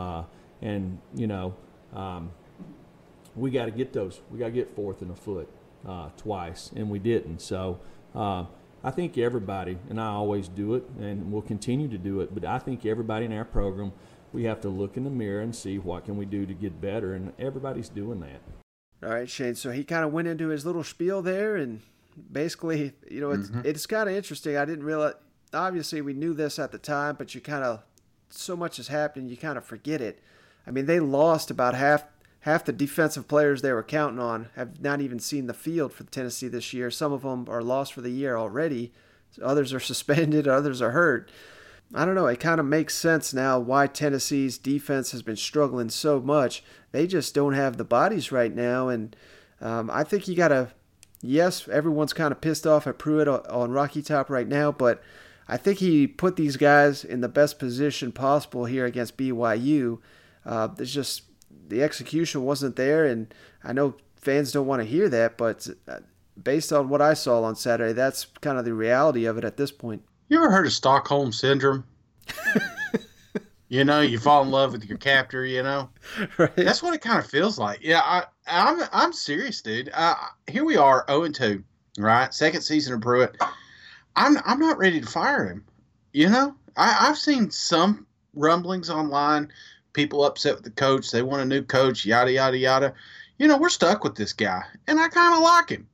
We got to get those. We got to get 4th and a foot twice, and we didn't. So I think everybody, and I always do it, and we'll continue to do it, but I think everybody in our program, we have to look in the mirror and see what can we do to get better, and everybody's doing that. All right, Shane, so he kind of went into his little spiel there, and basically, it's kind of interesting. I didn't realize, obviously we knew this at the time, but you kind of, so much has happened, you kind of forget it. I mean, they lost about half the defensive players they were counting on have not even seen the field for Tennessee this year. Some of them are lost for the year already. Others are suspended, others are hurt. I don't know, it kind of makes sense now why Tennessee's defense has been struggling so much. They just don't have the bodies right now, and I think you got to, yes, everyone's kind of pissed off at Pruitt on Rocky Top right now, but I think he put these guys in the best position possible here against BYU. There's just, the execution wasn't there, and I know fans don't want to hear that, but based on what I saw on Saturday, that's kind of the reality of it at this point. You ever heard of Stockholm Syndrome? You fall in love with your captor, Right. That's what it kind of feels like. Yeah, I'm serious, dude. Here we are, 0-2, right? Second season of Pruitt. I'm not ready to fire him. I've seen some rumblings online, people upset with the coach. They want a new coach, yada, yada, yada. We're stuck with this guy, and I kind of like him.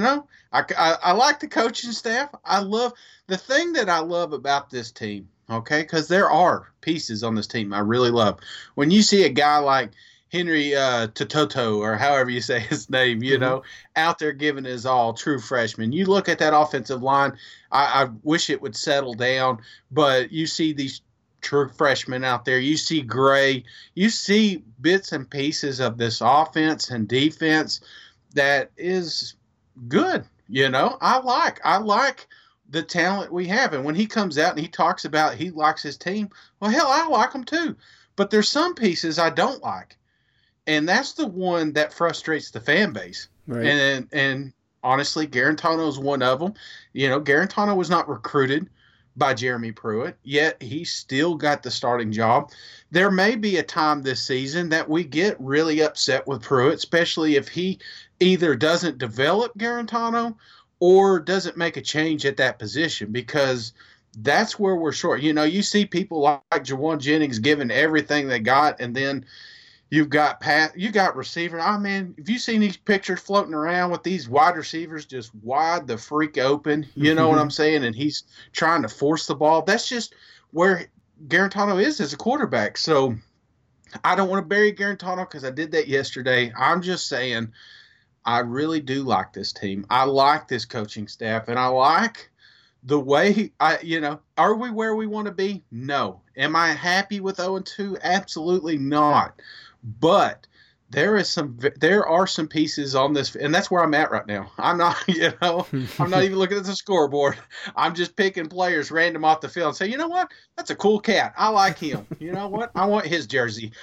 I like the coaching staff. The thing that I love about this team, okay, because there are pieces on this team I really love. When you see a guy like Henry Tototo, or however you say his name, out there giving his all, true freshman. You look at that offensive line, I wish it would settle down, but you see these true freshmen out there. You see Gray. You see bits and pieces of this offense and defense that is good. I like the talent we have. And when he comes out and he talks about he likes his team, well, hell, I like them too. But there's some pieces I don't like. And that's the one that frustrates the fan base. Right. And honestly, Garantano is one of them. Garantano was not recruited by Jeremy Pruitt, yet he still got the starting job. There may be a time this season that we get really upset with Pruitt, especially if he either doesn't develop Garantano or doesn't make a change at that position, because that's where we're short. You see people like Jawan Jennings giving everything they got, and then you got receiver. Oh, man, have you seen these pictures floating around with these wide receivers just wide the freak open? You know what I'm saying? And he's trying to force the ball. That's just where Garantano is as a quarterback. So I don't want to bury Garantano because I did that yesterday. I'm just saying I really do like this team. I like this coaching staff, and I like the way are we where we want to be? No. Am I happy with 0-2? Absolutely not. But there are some pieces on this, and that's where I'm at right now. I'm not, I'm not even looking at the scoreboard. I'm just picking players random off the field and say, you know what? That's a cool cat. I like him. You know what? I want his jersey.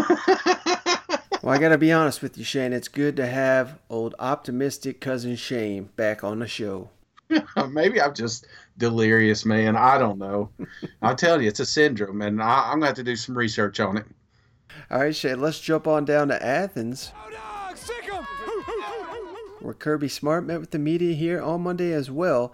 Well, I got to be honest with you, Shane. It's good to have old optimistic cousin Shane back on the show. Maybe I'm just delirious, man. I don't know. I'll tell you, it's a syndrome, and I'm going to have to do some research on it. All right, Shane, let's jump on down to Athens, where Kirby Smart met with the media here on Monday as well.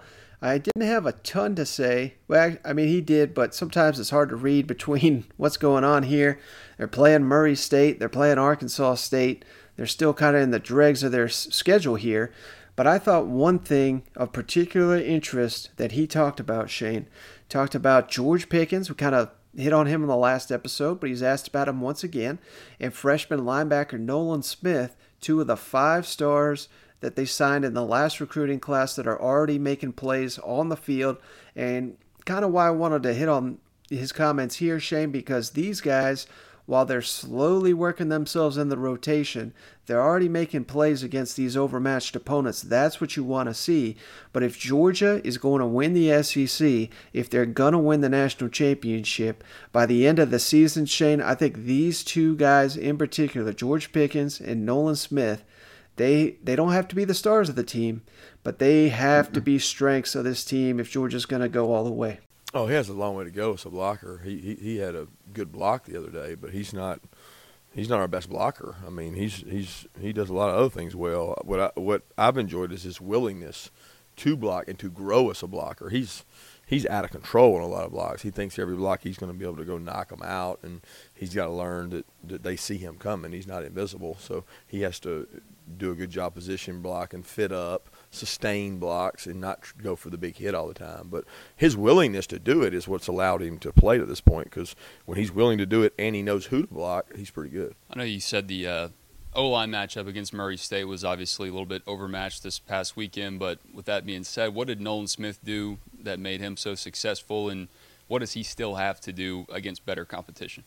I didn't have a ton to say. Well, I mean, he did, but sometimes it's hard to read between what's going on here. They're playing Murray State. They're playing Arkansas State. They're still kind of in the dregs of their schedule here. But I thought one thing of particular interest that he talked about, Shane, talked about George Pickens. We kind of hit on him in the last episode, but he's asked about him once again. And freshman linebacker Nolan Smith, 2 of the 5 stars that they signed in the last recruiting class that are already making plays on the field. And kind of why I wanted to hit on his comments here, Shane, because these guys, while they're slowly working themselves in the rotation, they're already making plays against these overmatched opponents. That's what you want to see. But if Georgia is going to win the SEC, if they're going to win the national championship, by the end of the season, Shane, I think these 2 guys in particular, George Pickens and Nolan Smith, they don't have to be the stars of the team, but they have to be strengths of this team if Georgia's going to go all the way. Oh, he has a long way to go as a blocker. He had a good block the other day, but he's not our best blocker. I mean, he does a lot of other things well. What I've enjoyed is his willingness to block and to grow as a blocker. He's out of control on a lot of blocks. He thinks every block he's going to be able to go knock them out, and he's got to learn that they see him coming. He's not invisible, so he has to do a good job position block and fit up, sustain blocks, and not go for the big hit all the time. But his willingness to do it is what's allowed him to play to this point, because when he's willing to do it and he knows who to block, he's pretty good. I know you said the O-line matchup against Murray State was obviously a little bit overmatched this past weekend, but with that being said, what did Nolan Smith do that made him so successful, and what does he still have to do against better competition?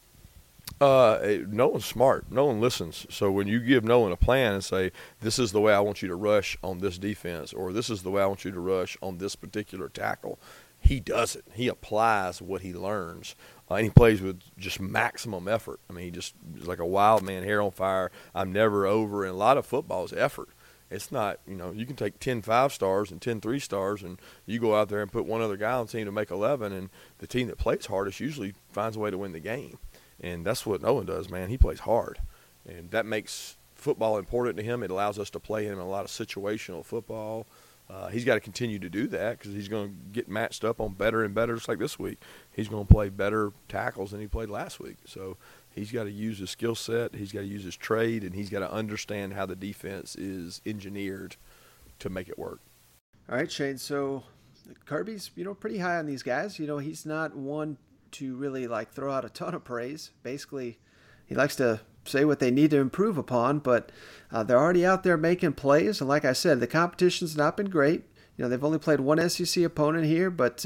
Nolan's smart. Nolan listens. So when you give Nolan a plan and say, this is the way I want you to rush on this defense, or this is the way I want you to rush on this particular tackle, he does it. He applies what he learns, and he plays with just maximum effort. I mean, he just is like a wild man, hair on fire. I'm never over, and a lot of football is effort. It's not, you can take 10 5-stars and 10 3-stars, and you go out there and put one other guy on the team to make 11, and the team that plays hardest usually finds a way to win the game. And that's what Nolan does, man. He plays hard, and that makes football important to him. It allows us to play him in a lot of situational football. He's got to continue to do that because he's going to get matched up on better and better, just like this week. He's going to play better tackles than he played last week. So he's got to use his skill set, he's got to use his trade, and he's got to understand how the defense is engineered to make it work. All right, Shane. So Kirby's, pretty high on these guys. He's not one to really throw out a ton of praise. Basically, he likes to say what they need to improve upon, but they're already out there making plays. And like I said, the competition's not been great. They've only played one SEC opponent here, but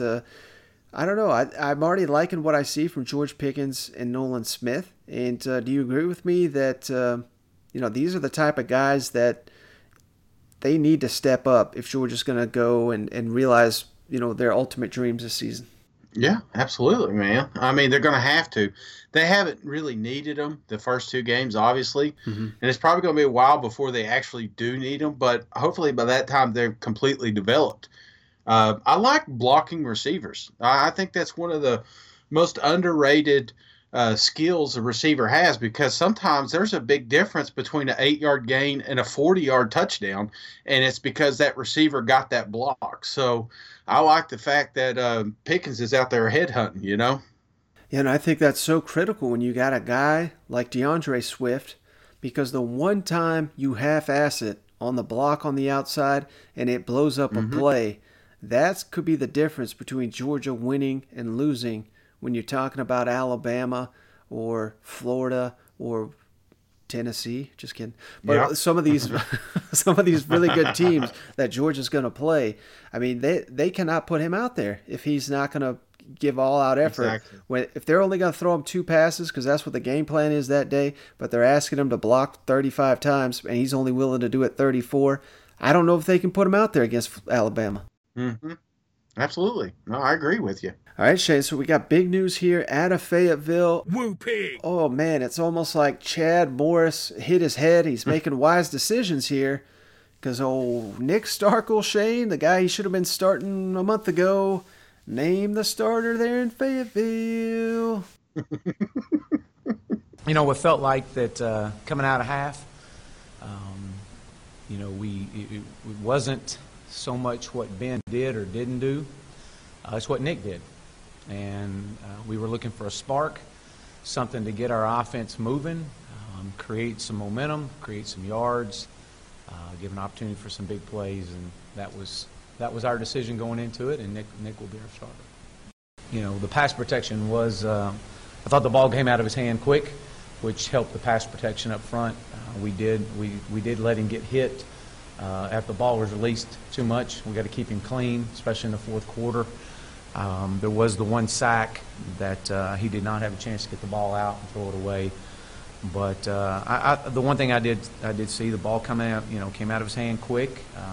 I don't know. I'm already liking what I see from George Pickens and Nolan Smith. And do you agree with me that these are the type of guys that they need to step up if Georgia's going to go and realize their ultimate dreams this season? Yeah, absolutely, man. I mean, they're going to have to. They haven't really needed them the first 2 games, obviously. Mm-hmm. And it's probably going to be a while before they actually do need them. But hopefully by that time they're completely developed. I like blocking receivers. I think that's one of the most underrated skills a receiver has, because sometimes there's a big difference between an 8-yard gain and a 40-yard touchdown, and it's because that receiver got that block. So I like the fact that Pickens is out there headhunting, Yeah, and I think that's so critical when you got a guy like DeAndre Swift, because the one time you half-ass it on the block on the outside and it blows up a play, that could be the difference between Georgia winning and losing when you're talking about Alabama or Florida or Tennessee. Just kidding. But some of these really good teams that Georgia's going to play, I mean, they cannot put him out there if he's not going to give all-out effort. Exactly. If they're only going to throw him 2 passes because that's what the game plan is that day, but they're asking him to block 35 times and he's only willing to do it 34, I don't know if they can put him out there against Alabama. Mm-hmm. Absolutely. No, I agree with you. All right, Shane, so we got big news here out of Fayetteville. Woo pig! Oh, man, it's almost like Chad Morris hit his head. He's making wise decisions here because old Nick Starkel, Shane, the guy he should have been starting a month ago, named the starter there in Fayetteville. It felt like that coming out of half, it wasn't so much what Ben did or didn't do. It's what Nick did. And we were looking for a spark, something to get our offense moving, create some momentum, create some yards, give an opportunity for some big plays, and that was our decision going into it, and Nick will be our starter. You know, the pass protection was, I thought the ball came out of his hand quick, which helped the pass protection up front. We did let him get hit after the ball was released too much. We got to keep him clean, especially in the fourth quarter. There was the one sack that he did not have a chance to get the ball out and throw it away. But the one thing I did see, the ball came out of his hand quick,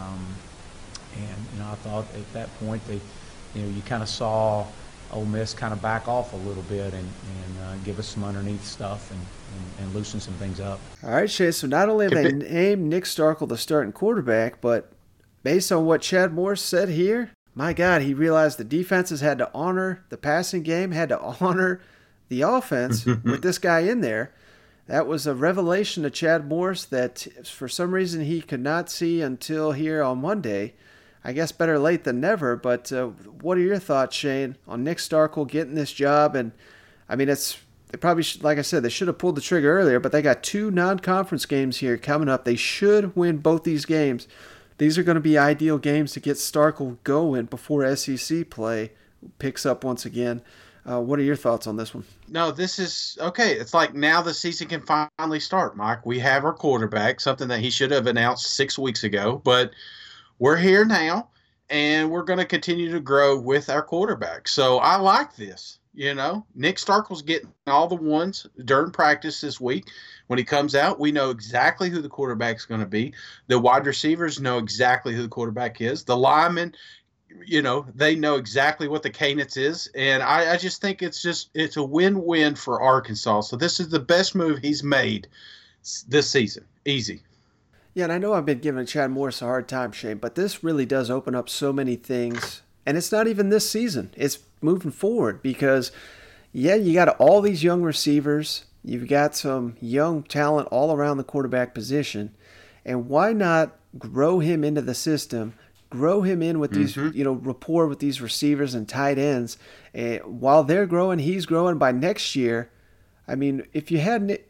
and I thought at that point you kind of saw Ole Miss kind of back off a little bit and give us some underneath stuff and loosen some things up. All right, Shay, so not only have they named Nick Starkel the starting quarterback, but based on what Chad Morris said here, my God, he realized the defenses had to honor the passing game, had to honor the offense with this guy in there. That was a revelation to Chad Morris that for some reason he could not see until here on Monday. I guess better late than never, but what are your thoughts, Shane, on Nick Starkel getting this job? And I mean, they probably, like I said, they should have pulled the trigger earlier, but they got 2 non-conference games here coming up. They should win both these games. These are going to be ideal games to get Starkel going before SEC play picks up once again. What are your thoughts on this one? No, this is okay. It's like now the season can finally start, Mike. We have our quarterback, something that he should have announced 6 weeks ago, but we're here now, and we're going to continue to grow with our quarterback. So I like this. You know, Nick Starkel's getting all the ones during practice this week. When he comes out, we know exactly who the quarterback's going to be. The wide receivers know exactly who the quarterback is. The linemen, you know, they know exactly what the cadence is. And I just think it's a win-win for Arkansas. So this is the best move he's made this season. Easy. Yeah, and I know I've been giving Chad Morris a hard time, Shane, but this really does open up so many things. And it's not even this season. It's moving forward because, yeah, you got all these young receivers. You've got some young talent all around the quarterback position. And why not grow him into the system, grow him in with these, rapport with these receivers and tight ends. And while they're growing, he's growing. By next year, I mean, if you had,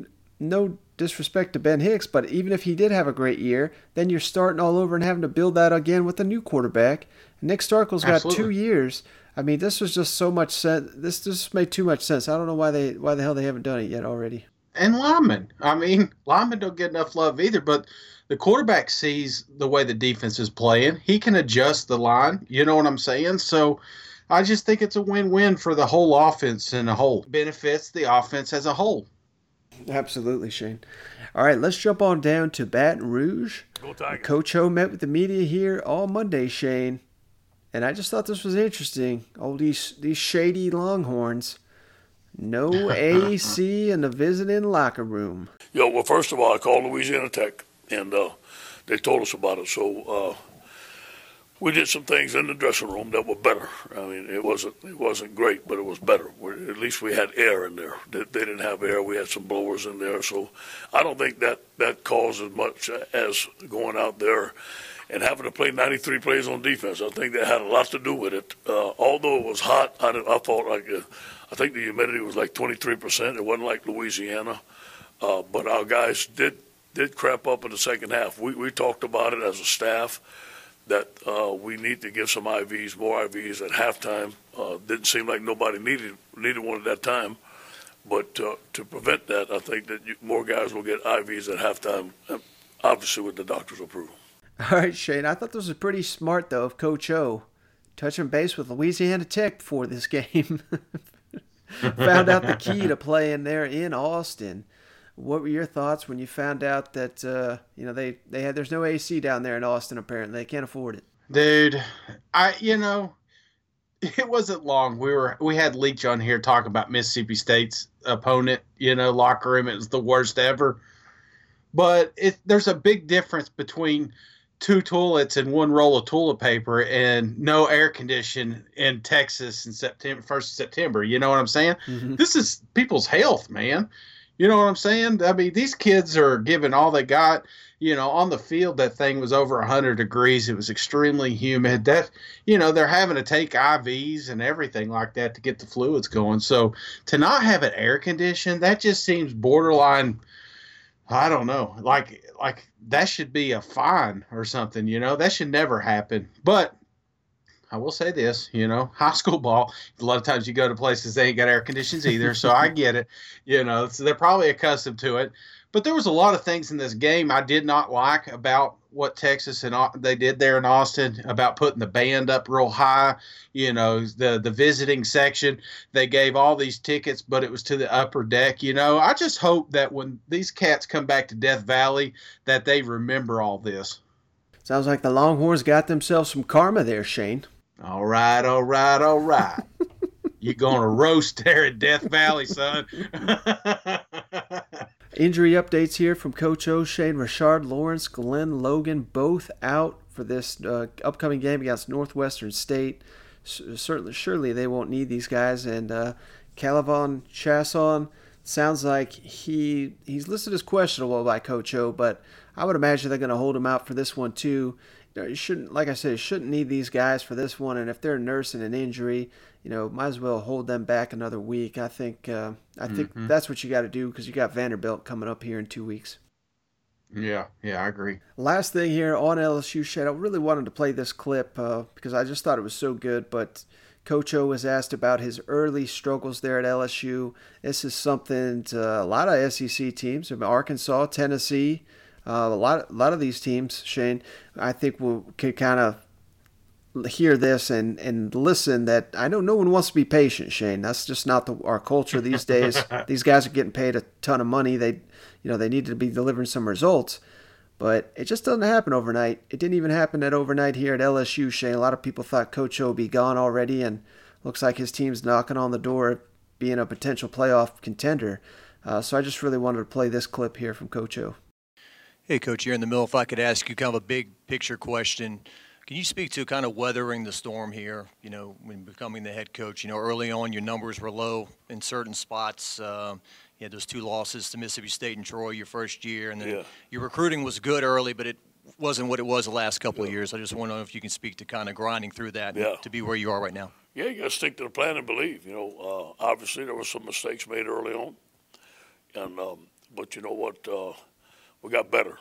no disrespect to Ben Hicks, but even if he did have a great year, then you're starting all over and having to build that again with a new quarterback. Nick Starkel's got 2 years. I mean, this was just so much sense. This just made too much sense. I don't know why the hell they haven't done it yet already. And linemen. I mean, linemen don't get enough love either, but the quarterback sees the way the defense is playing. He can adjust the line. You know what I'm saying? So I just think it's a win-win for the whole offense and the whole. Benefits the offense as a whole. Absolutely, Shane. All right, let's jump on down to Baton Rouge. Go Tigers. Coach O met with the media here all Monday, Shane. And I just thought this was interesting. Oh, these shady Longhorns. No AC in the visiting locker room. Yeah, well, first of all, I called Louisiana Tech, and they told us about it. So we did some things in the dressing room that were better. I mean, it wasn't great, but it was better. At least we had air in there. They didn't have air. We had some blowers in there. So I don't think that caused as much as going out there and having to play 93 plays on defense. I think that had a lot to do with it. Although it was hot, I felt like I think the humidity was like 23%. It wasn't like Louisiana. But our guys did crap up in the second half. We talked about it as a staff that we need to give some IVs, more IVs at halftime. Didn't seem like nobody needed one at that time. But to prevent that, I think that more guys will get IVs at halftime, obviously with the doctor's approval. All right, Shane, I thought this was pretty smart, though, of Coach O. Touching base with Louisiana Tech before this game. Found out the key to playing there in Austin. What were your thoughts when you found out that there's no AC down there in Austin? Apparently, they can't afford it. Dude, it wasn't long. We had Leach on here talking about Mississippi State's opponent. Locker room. It was the worst ever. But there's a big difference between 2 toilets and 1 roll of toilet paper and no air condition in Texas in September, 1st of September. You know what I'm saying? Mm-hmm. This is people's health, man. You know what I'm saying? I mean, these kids are giving all they got. on the field, that thing was over 100 degrees. It was extremely humid. That, they're having to take IVs and everything like that to get the fluids going. So to not have it air conditioned, that just seems borderline, I don't know, like that should be a fine or something, that should never happen. But I will say this, high school ball, a lot of times you go to places they ain't got air conditions either, so I get it, so they're probably accustomed to it. But there was a lot of things in this game I did not like about what Texas and they did there in Austin, about putting the band up real high, the visiting section. They gave all these tickets, but it was to the upper deck. I just hope that when these cats come back to Death Valley, that they remember all this. Sounds like the Longhorns got themselves some karma there, Shane. All right. You're going to roast there at Death Valley, son. Injury updates here from Coach O. Shane Richard, Lawrence, Glenn Logan, both out for this upcoming game against Northwestern State. Surely they won't need these guys. And Calavon Chasson, sounds like he's listed as questionable by Coach O, but I would imagine they're going to hold him out for this one too. You shouldn't, like I said, you shouldn't need these guys for this one. And if they're nursing an injury, might as well hold them back another week. I think that's what you got to do, because you got Vanderbilt coming up here in 2 weeks. Yeah, I agree. Last thing here on LSU, Shane, I really wanted to play this clip because I just thought it was so good. But Coach O was asked about his early struggles there at LSU. This is something a lot of SEC teams, Arkansas, Tennessee, a lot of these teams, Shane, I think could kind of hear this and listen. That I know no one wants to be patient, Shane. That's just not our culture these days. These guys are getting paid a ton of money. They need to be delivering some results, but it just doesn't happen overnight. It didn't even happen overnight here at LSU, Shane. A lot of people thought Coach O would be gone already, and looks like his team's knocking on the door of being a potential playoff contender. So I just really wanted to play this clip here from Coach O. Hey, Coach, you're in the middle. If I could ask you kind of a big picture question, can you speak to kind of weathering the storm here, when becoming the head coach? Early on your numbers were low in certain spots. You had those 2 losses to Mississippi State and Troy your first year, and then your recruiting was good early, but it wasn't what it was the last couple of years. I just want to know if you can speak to kind of grinding through that to be where you are right now. Yeah, you got to stick to the plan and believe. Obviously there were some mistakes made early on, and but you know what? We got better.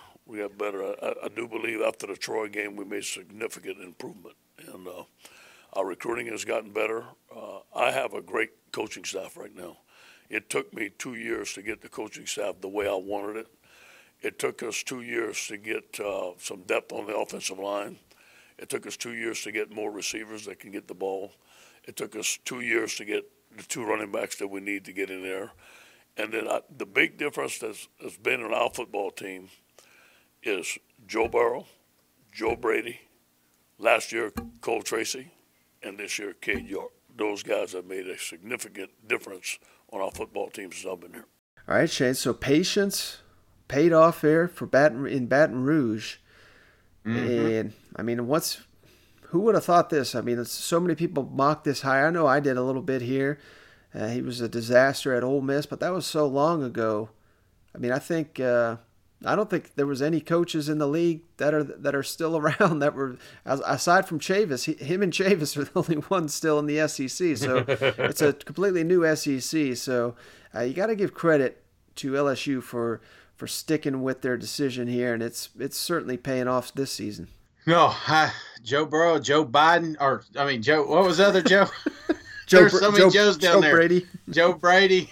I do believe after the Troy game we made significant improvement, and our recruiting has gotten better. I have a great coaching staff right now. It took me 2 years to get the coaching staff the way I wanted it. It took us 2 years to get some depth on the offensive line. It took us 2 years to get more receivers that can get the ball. It took us 2 years to get the 2 running backs that we need to get in there. And then the big difference that's been in our football team is Joe Burrow, Joe Brady, last year Cole Tracy, and this year Cade York. Those guys have made a significant difference on our football team since I've been here. All right, Shane, so patience paid off there for Baton Rouge. And, I mean, who would have thought this? I mean, so many people mock this hire. I know I did a little bit here. He was a disaster at Ole Miss, but that was so long ago. I mean, I don't think there was any coaches in the league that are still around that were, aside from Chavis. Him and Chavis are the only ones still in the SEC. So it's a completely new SEC. So you got to give credit to LSU for sticking with their decision here, and it's certainly paying off this season. No, Joe Burrow, Joe Biden, Joe. What was the other Joe? There's so many Joes down there. Brady. Joe Brady.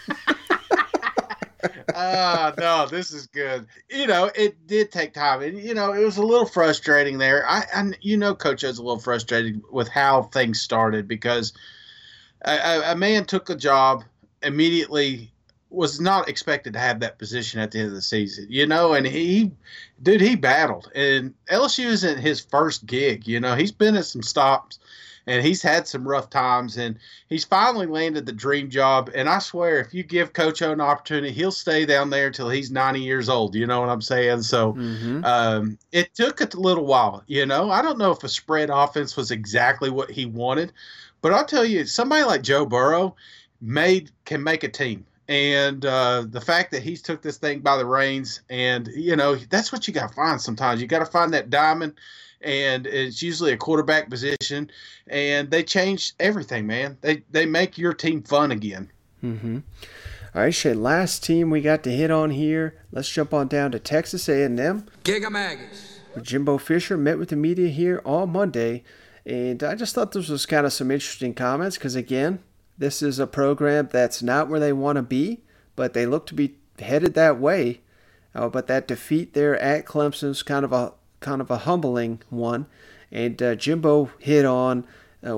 No, this is good. It did take time, and it was a little frustrating there. Coach was a little frustrated with how things started because a man took a job immediately, was not expected to have that position at the end of the season, and he battled. And LSU isn't his first gig, he's been at some stops. And he's had some rough times, and he's finally landed the dream job. And I swear, if you give Coach O an opportunity, he'll stay down there till he's 90 years old. You know what I'm saying? So it took a little while. I don't know if a spread offense was exactly what he wanted, but I'll tell you, somebody like Joe Burrow can make a team. And the fact that he's took this thing by the reins, and, that's what you got to find sometimes. You got to find that diamond, and it's usually a quarterback position, and they change everything, man. They make your team fun again. Mm-hmm. All right, Shay, last team we got to hit on here. Let's jump on down to Texas A&M. Giga Maggots. Jimbo Fisher met with the media here on Monday, and I just thought this was kind of some interesting comments because, again, this is a program that's not where they want to be, but they look to be headed that way. But that defeat there at Clemson is kind of a humbling one, and Jimbo hit on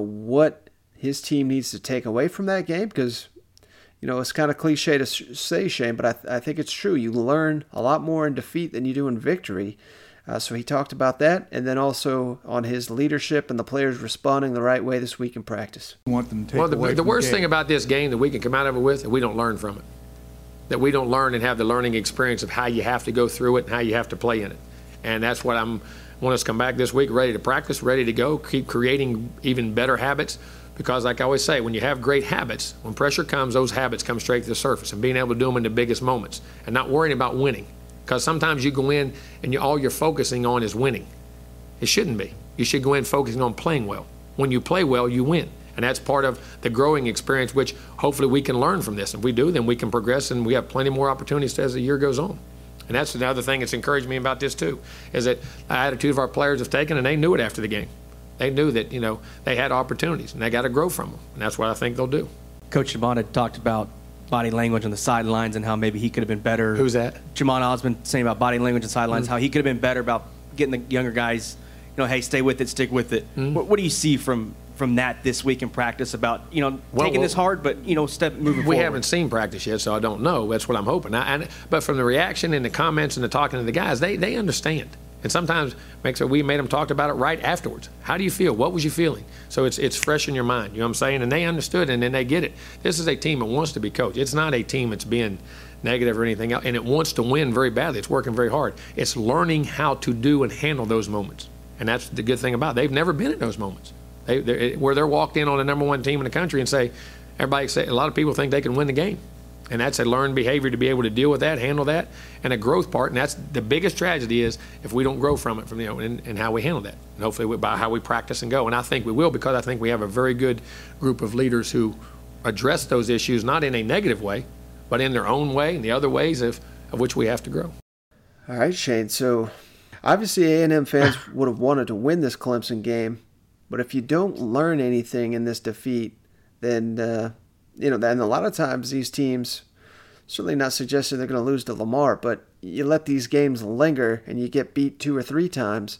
what his team needs to take away from that game because, it's kind of cliche to say, Shane, but I think it's true. You learn a lot more in defeat than you do in victory. So he talked about that, and then also on his leadership and the players responding the right way this week in practice. Want them to take away the worst thing about this game that we can come out of it with, that we don't learn from it. That we don't learn and have the learning experience of how you have to go through it and how you have to play in it. And that's what want us to come back this week ready to practice, ready to go, keep creating even better habits. Because like I always say, when you have great habits, when pressure comes, those habits come straight to the surface, and being able to do them in the biggest moments and not worrying about winning. Because sometimes you go in and all you're focusing on is winning. It shouldn't be. You should go in focusing on playing well. When you play well, you win. And that's part of the growing experience, which hopefully we can learn from this. If we do, then we can progress, and we have plenty more opportunities as the year goes on. And that's another thing that's encouraged me about this too, is that the attitude of our players have taken, and they knew it after the game. They knew that, they had opportunities, and they got to grow from them. And that's what I think they'll do. Coach Jamon had talked about body language on the sidelines and how maybe he could have been better. Who's that? Jamon Osmond saying about body language on sidelines, how he could have been better about getting the younger guys, hey, stay with it, stick with it. What do you see from that this week in practice about, taking this hard, but, moving forward? We haven't seen practice yet, so I don't know. That's what I'm hoping. But from the reaction and the comments and the talking to the guys, they understand. And sometimes we made them talk about it right afterwards. How do you feel? What was you feeling? So it's fresh in your mind. You know what I'm saying? And they understood, and then they get it. This is a team that wants to be coached. It's not a team that's being negative or anything else, and it wants to win very badly. It's working very hard. It's learning how to do and handle those moments. And that's the good thing about it. They've never been in those moments. Where they're walked in on the number one team in the country and a lot of people think they can win the game. And that's a learned behavior to be able to deal with that, handle that, and a growth part. And that's the biggest tragedy is if we don't grow from it, and how we handle that. And hopefully by how we practice and go. And I think we will, because I think we have a very good group of leaders who address those issues, not in a negative way, but in their own way and the other ways of which we have to grow. All right, Shane. So obviously A&M fans would have wanted to win this Clemson game, but if you don't learn anything in this defeat, then and a lot of times these teams, certainly not suggesting they're going to lose to Lamar, but you let these games linger and you get beat 2 or 3 times.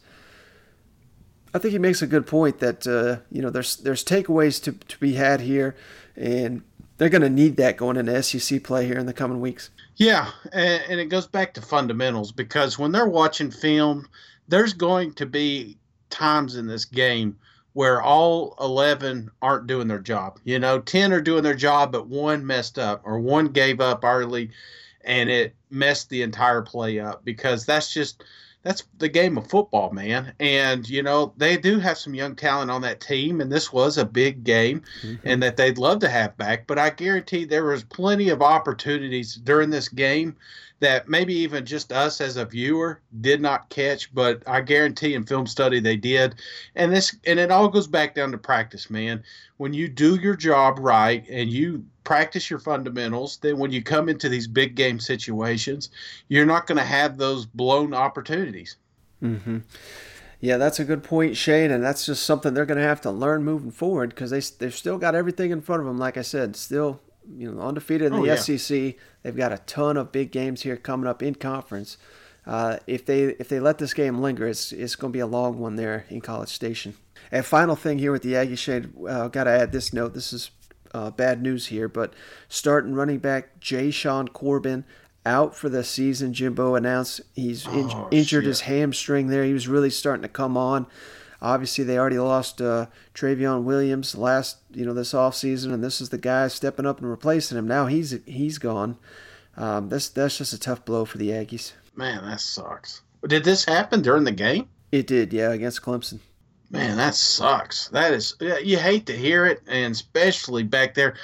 I think he makes a good point that there's takeaways to be had here, and they're going to need that going into SEC play here in the coming weeks. Yeah, and it goes back to fundamentals, because when they're watching film, there's going to be times in this game where all 11 aren't doing their job. 10 are doing their job, but 1 messed up, or 1 gave up early, and it messed the entire play up, because that's the game of football, man. And, they do have some young talent on that team, and this was a big game, and that they'd love to have back. But I guarantee there was plenty of opportunities during this game that maybe even just us as a viewer did not catch, but I guarantee in film study they did. And it all goes back down to practice, man. When you do your job right and you practice your fundamentals, then when you come into these big game situations, you're not going to have those blown opportunities. Mm-hmm. Yeah, that's a good point, Shane, and that's just something they're going to have to learn moving forward, because they've still got everything in front of them. Like I said, still undefeated in the SEC. They've got a ton of big games here coming up in conference. If they let this game linger, it's going to be a long one there in College Station. And final thing here with the Aggie Shade, got to add this note. This is bad news here, but starting running back Jashawn Corbin out for the season. Jimbo announced he's injured his hamstring there. He was really starting to come on. Obviously, they already lost Travion Williams this offseason, and this is the guy stepping up and replacing him. Now he's gone. That's just a tough blow for the Aggies. Man, that sucks. Did this happen during the game? It did, yeah, against Clemson. Man, that sucks. That is, you hate to hear it, and especially back there.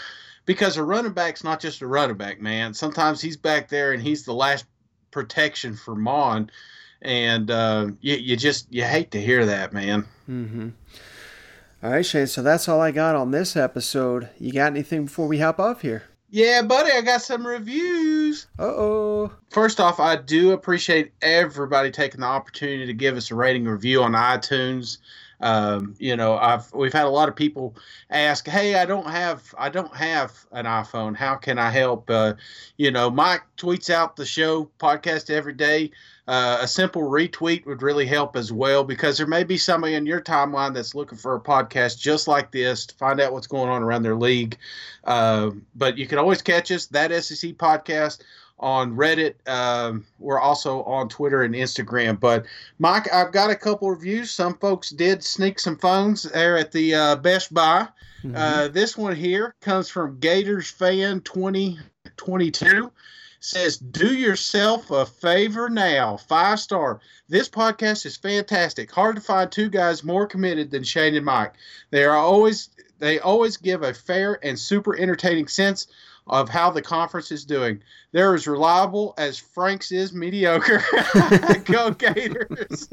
because a running back's not just a running back, man. Sometimes he's back there and he's the last protection for Mon, and you hate to hear that, man. Mm-hmm. All right, Shane, so that's all I got on this episode. You got anything before we hop off here? Yeah, buddy, I got some reviews. Uh-oh. First off, I do appreciate everybody taking the opportunity to give us a rating review on iTunes. We've had a lot of people ask, "Hey, I don't have an iPhone. How can I help?" Mike tweets out the show podcast every day. A simple retweet would really help as well, because there may be somebody in your timeline that's looking for a podcast just like this to find out what's going on around their league. But you can always catch us, That SEC Podcast, on Reddit. We're also on Twitter and Instagram. But, Mike, I've got a couple reviews. Some folks did sneak some phones there at the Best Buy. Mm-hmm. This one here comes from Gators Fan 2022. Says, "Do yourself a favor now." 5-star. "This podcast is fantastic. Hard to find two guys more committed than Shane and Mike. They always give a fair and super entertaining sense of how the conference is doing. They're as reliable as Frank's is mediocre." Go Gators.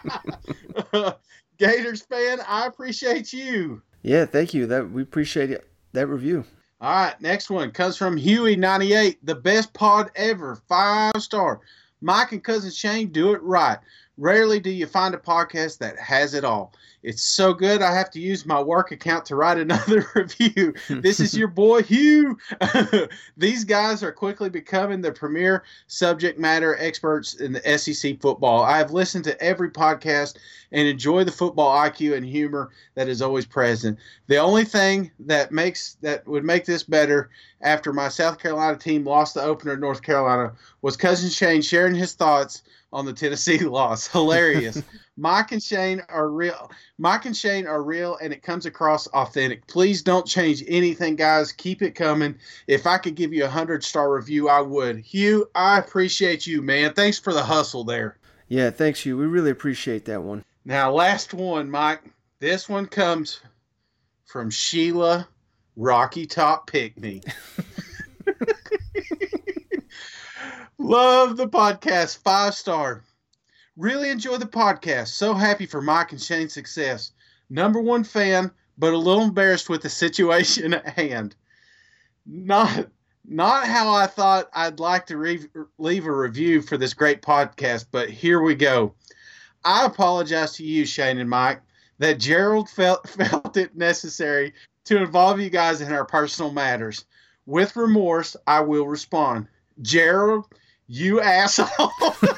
Gators fan, I appreciate you. Yeah, thank you. We appreciate that review. All right, next one comes from Huey98. "The best pod ever. 5-star. Mike and Cousin Shane do it right. Rarely do you find a podcast that has it all. It's so good I have to use my work account to write another review. This is your boy Hugh." These guys are quickly becoming the premier subject matter experts in the SEC football. I have listened to every podcast and enjoy the football IQ and humor that is always present. The only thing that would make this better after my South Carolina team lost the opener to North Carolina was Cousin Shane sharing his thoughts on the Tennessee loss. Hilarious. Mike and Shane are real. And it comes across authentic. Please don't change anything, guys. Keep it coming. If I could give you a 100-star review, I would. Hugh, I appreciate you, man. Thanks for the hustle there. Yeah, thanks, Hugh. We really appreciate that one. Now, last one, Mike. This one comes from Sheila Rocky Top Pickney. "Love the podcast. 5-star. Really enjoy the podcast. So happy for Mike and Shane's success. #1 fan, but a little embarrassed with the situation at hand. Not how I thought I'd like to leave a review for this great podcast, but here we go. I apologize to you, Shane and Mike, that Gerald felt it necessary to involve you guys in our personal matters. With remorse, I will respond. Gerald, you asshole."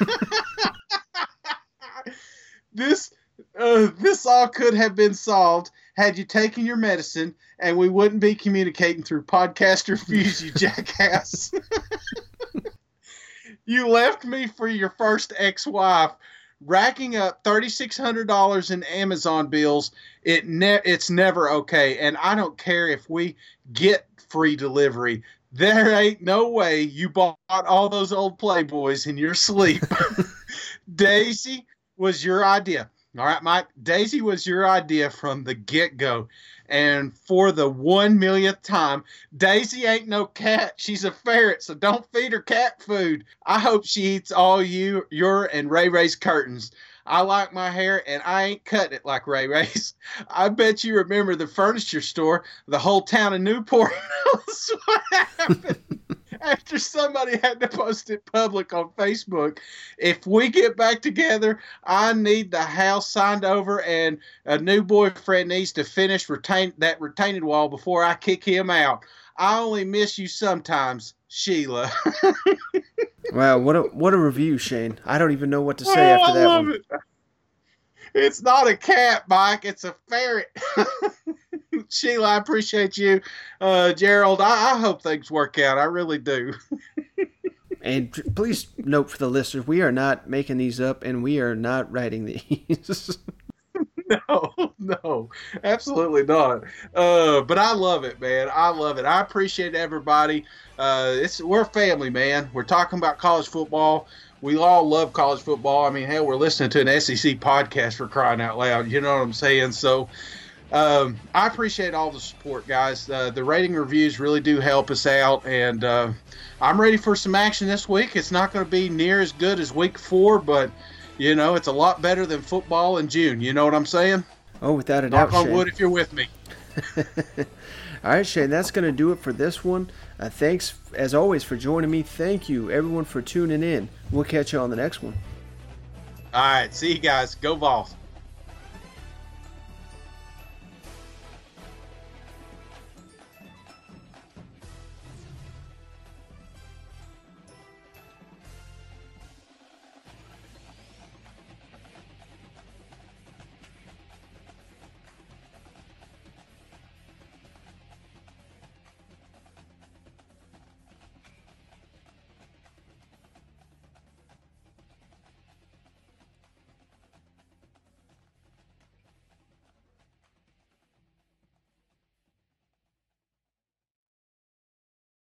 This all could have been solved had you taken your medicine, and we wouldn't be communicating through podcast reviews, you jackass. You left me for your first ex-wife, racking up $3,600 in Amazon bills. It's never okay, and I don't care if we get free delivery. There ain't no way you bought all those old Playboys in your sleep. Daisy was your idea. All right, Mike. Daisy was your idea from the get-go. And for the 1,000,000th time, Daisy ain't no cat. She's a ferret, so don't feed her cat food. I hope she eats all your and Ray Ray's curtains. I like my hair, and I ain't cutting it like Ray Ray's. I bet you remember the furniture store. The whole town of Newport knows what happened after somebody had to post it public on Facebook. If we get back together, I need the house signed over, and a new boyfriend needs to finish that retaining wall before I kick him out. I only miss you sometimes, Sheila. Wow, what a review, Shane. I don't even know what to say after that one. It. It's not a cat, Mike. It's a ferret. Sheila, I appreciate you. Gerald, I hope things work out. I really do. And please note for the listeners, we are not making these up, and we are not writing these. No, absolutely not. But I love it, man. I love it. I appreciate everybody. We're family, man. We're talking about college football. We all love college football. I mean, hell, we're listening to an SEC podcast for crying out loud. You know what I'm saying? So I appreciate all the support, guys. The rating reviews really do help us out, and I'm ready for some action this week. It's not going to be near as good as week 4, but, it's a lot better than football in June. You know what I'm saying? Oh, without a doubt, Knock on Shane. wood if you're with me. All right, Shane, that's going to do it for this one. Thanks, as always, for joining me. Thank you, everyone, for tuning in. We'll catch you on the next one. All right. See you guys. Go Vols.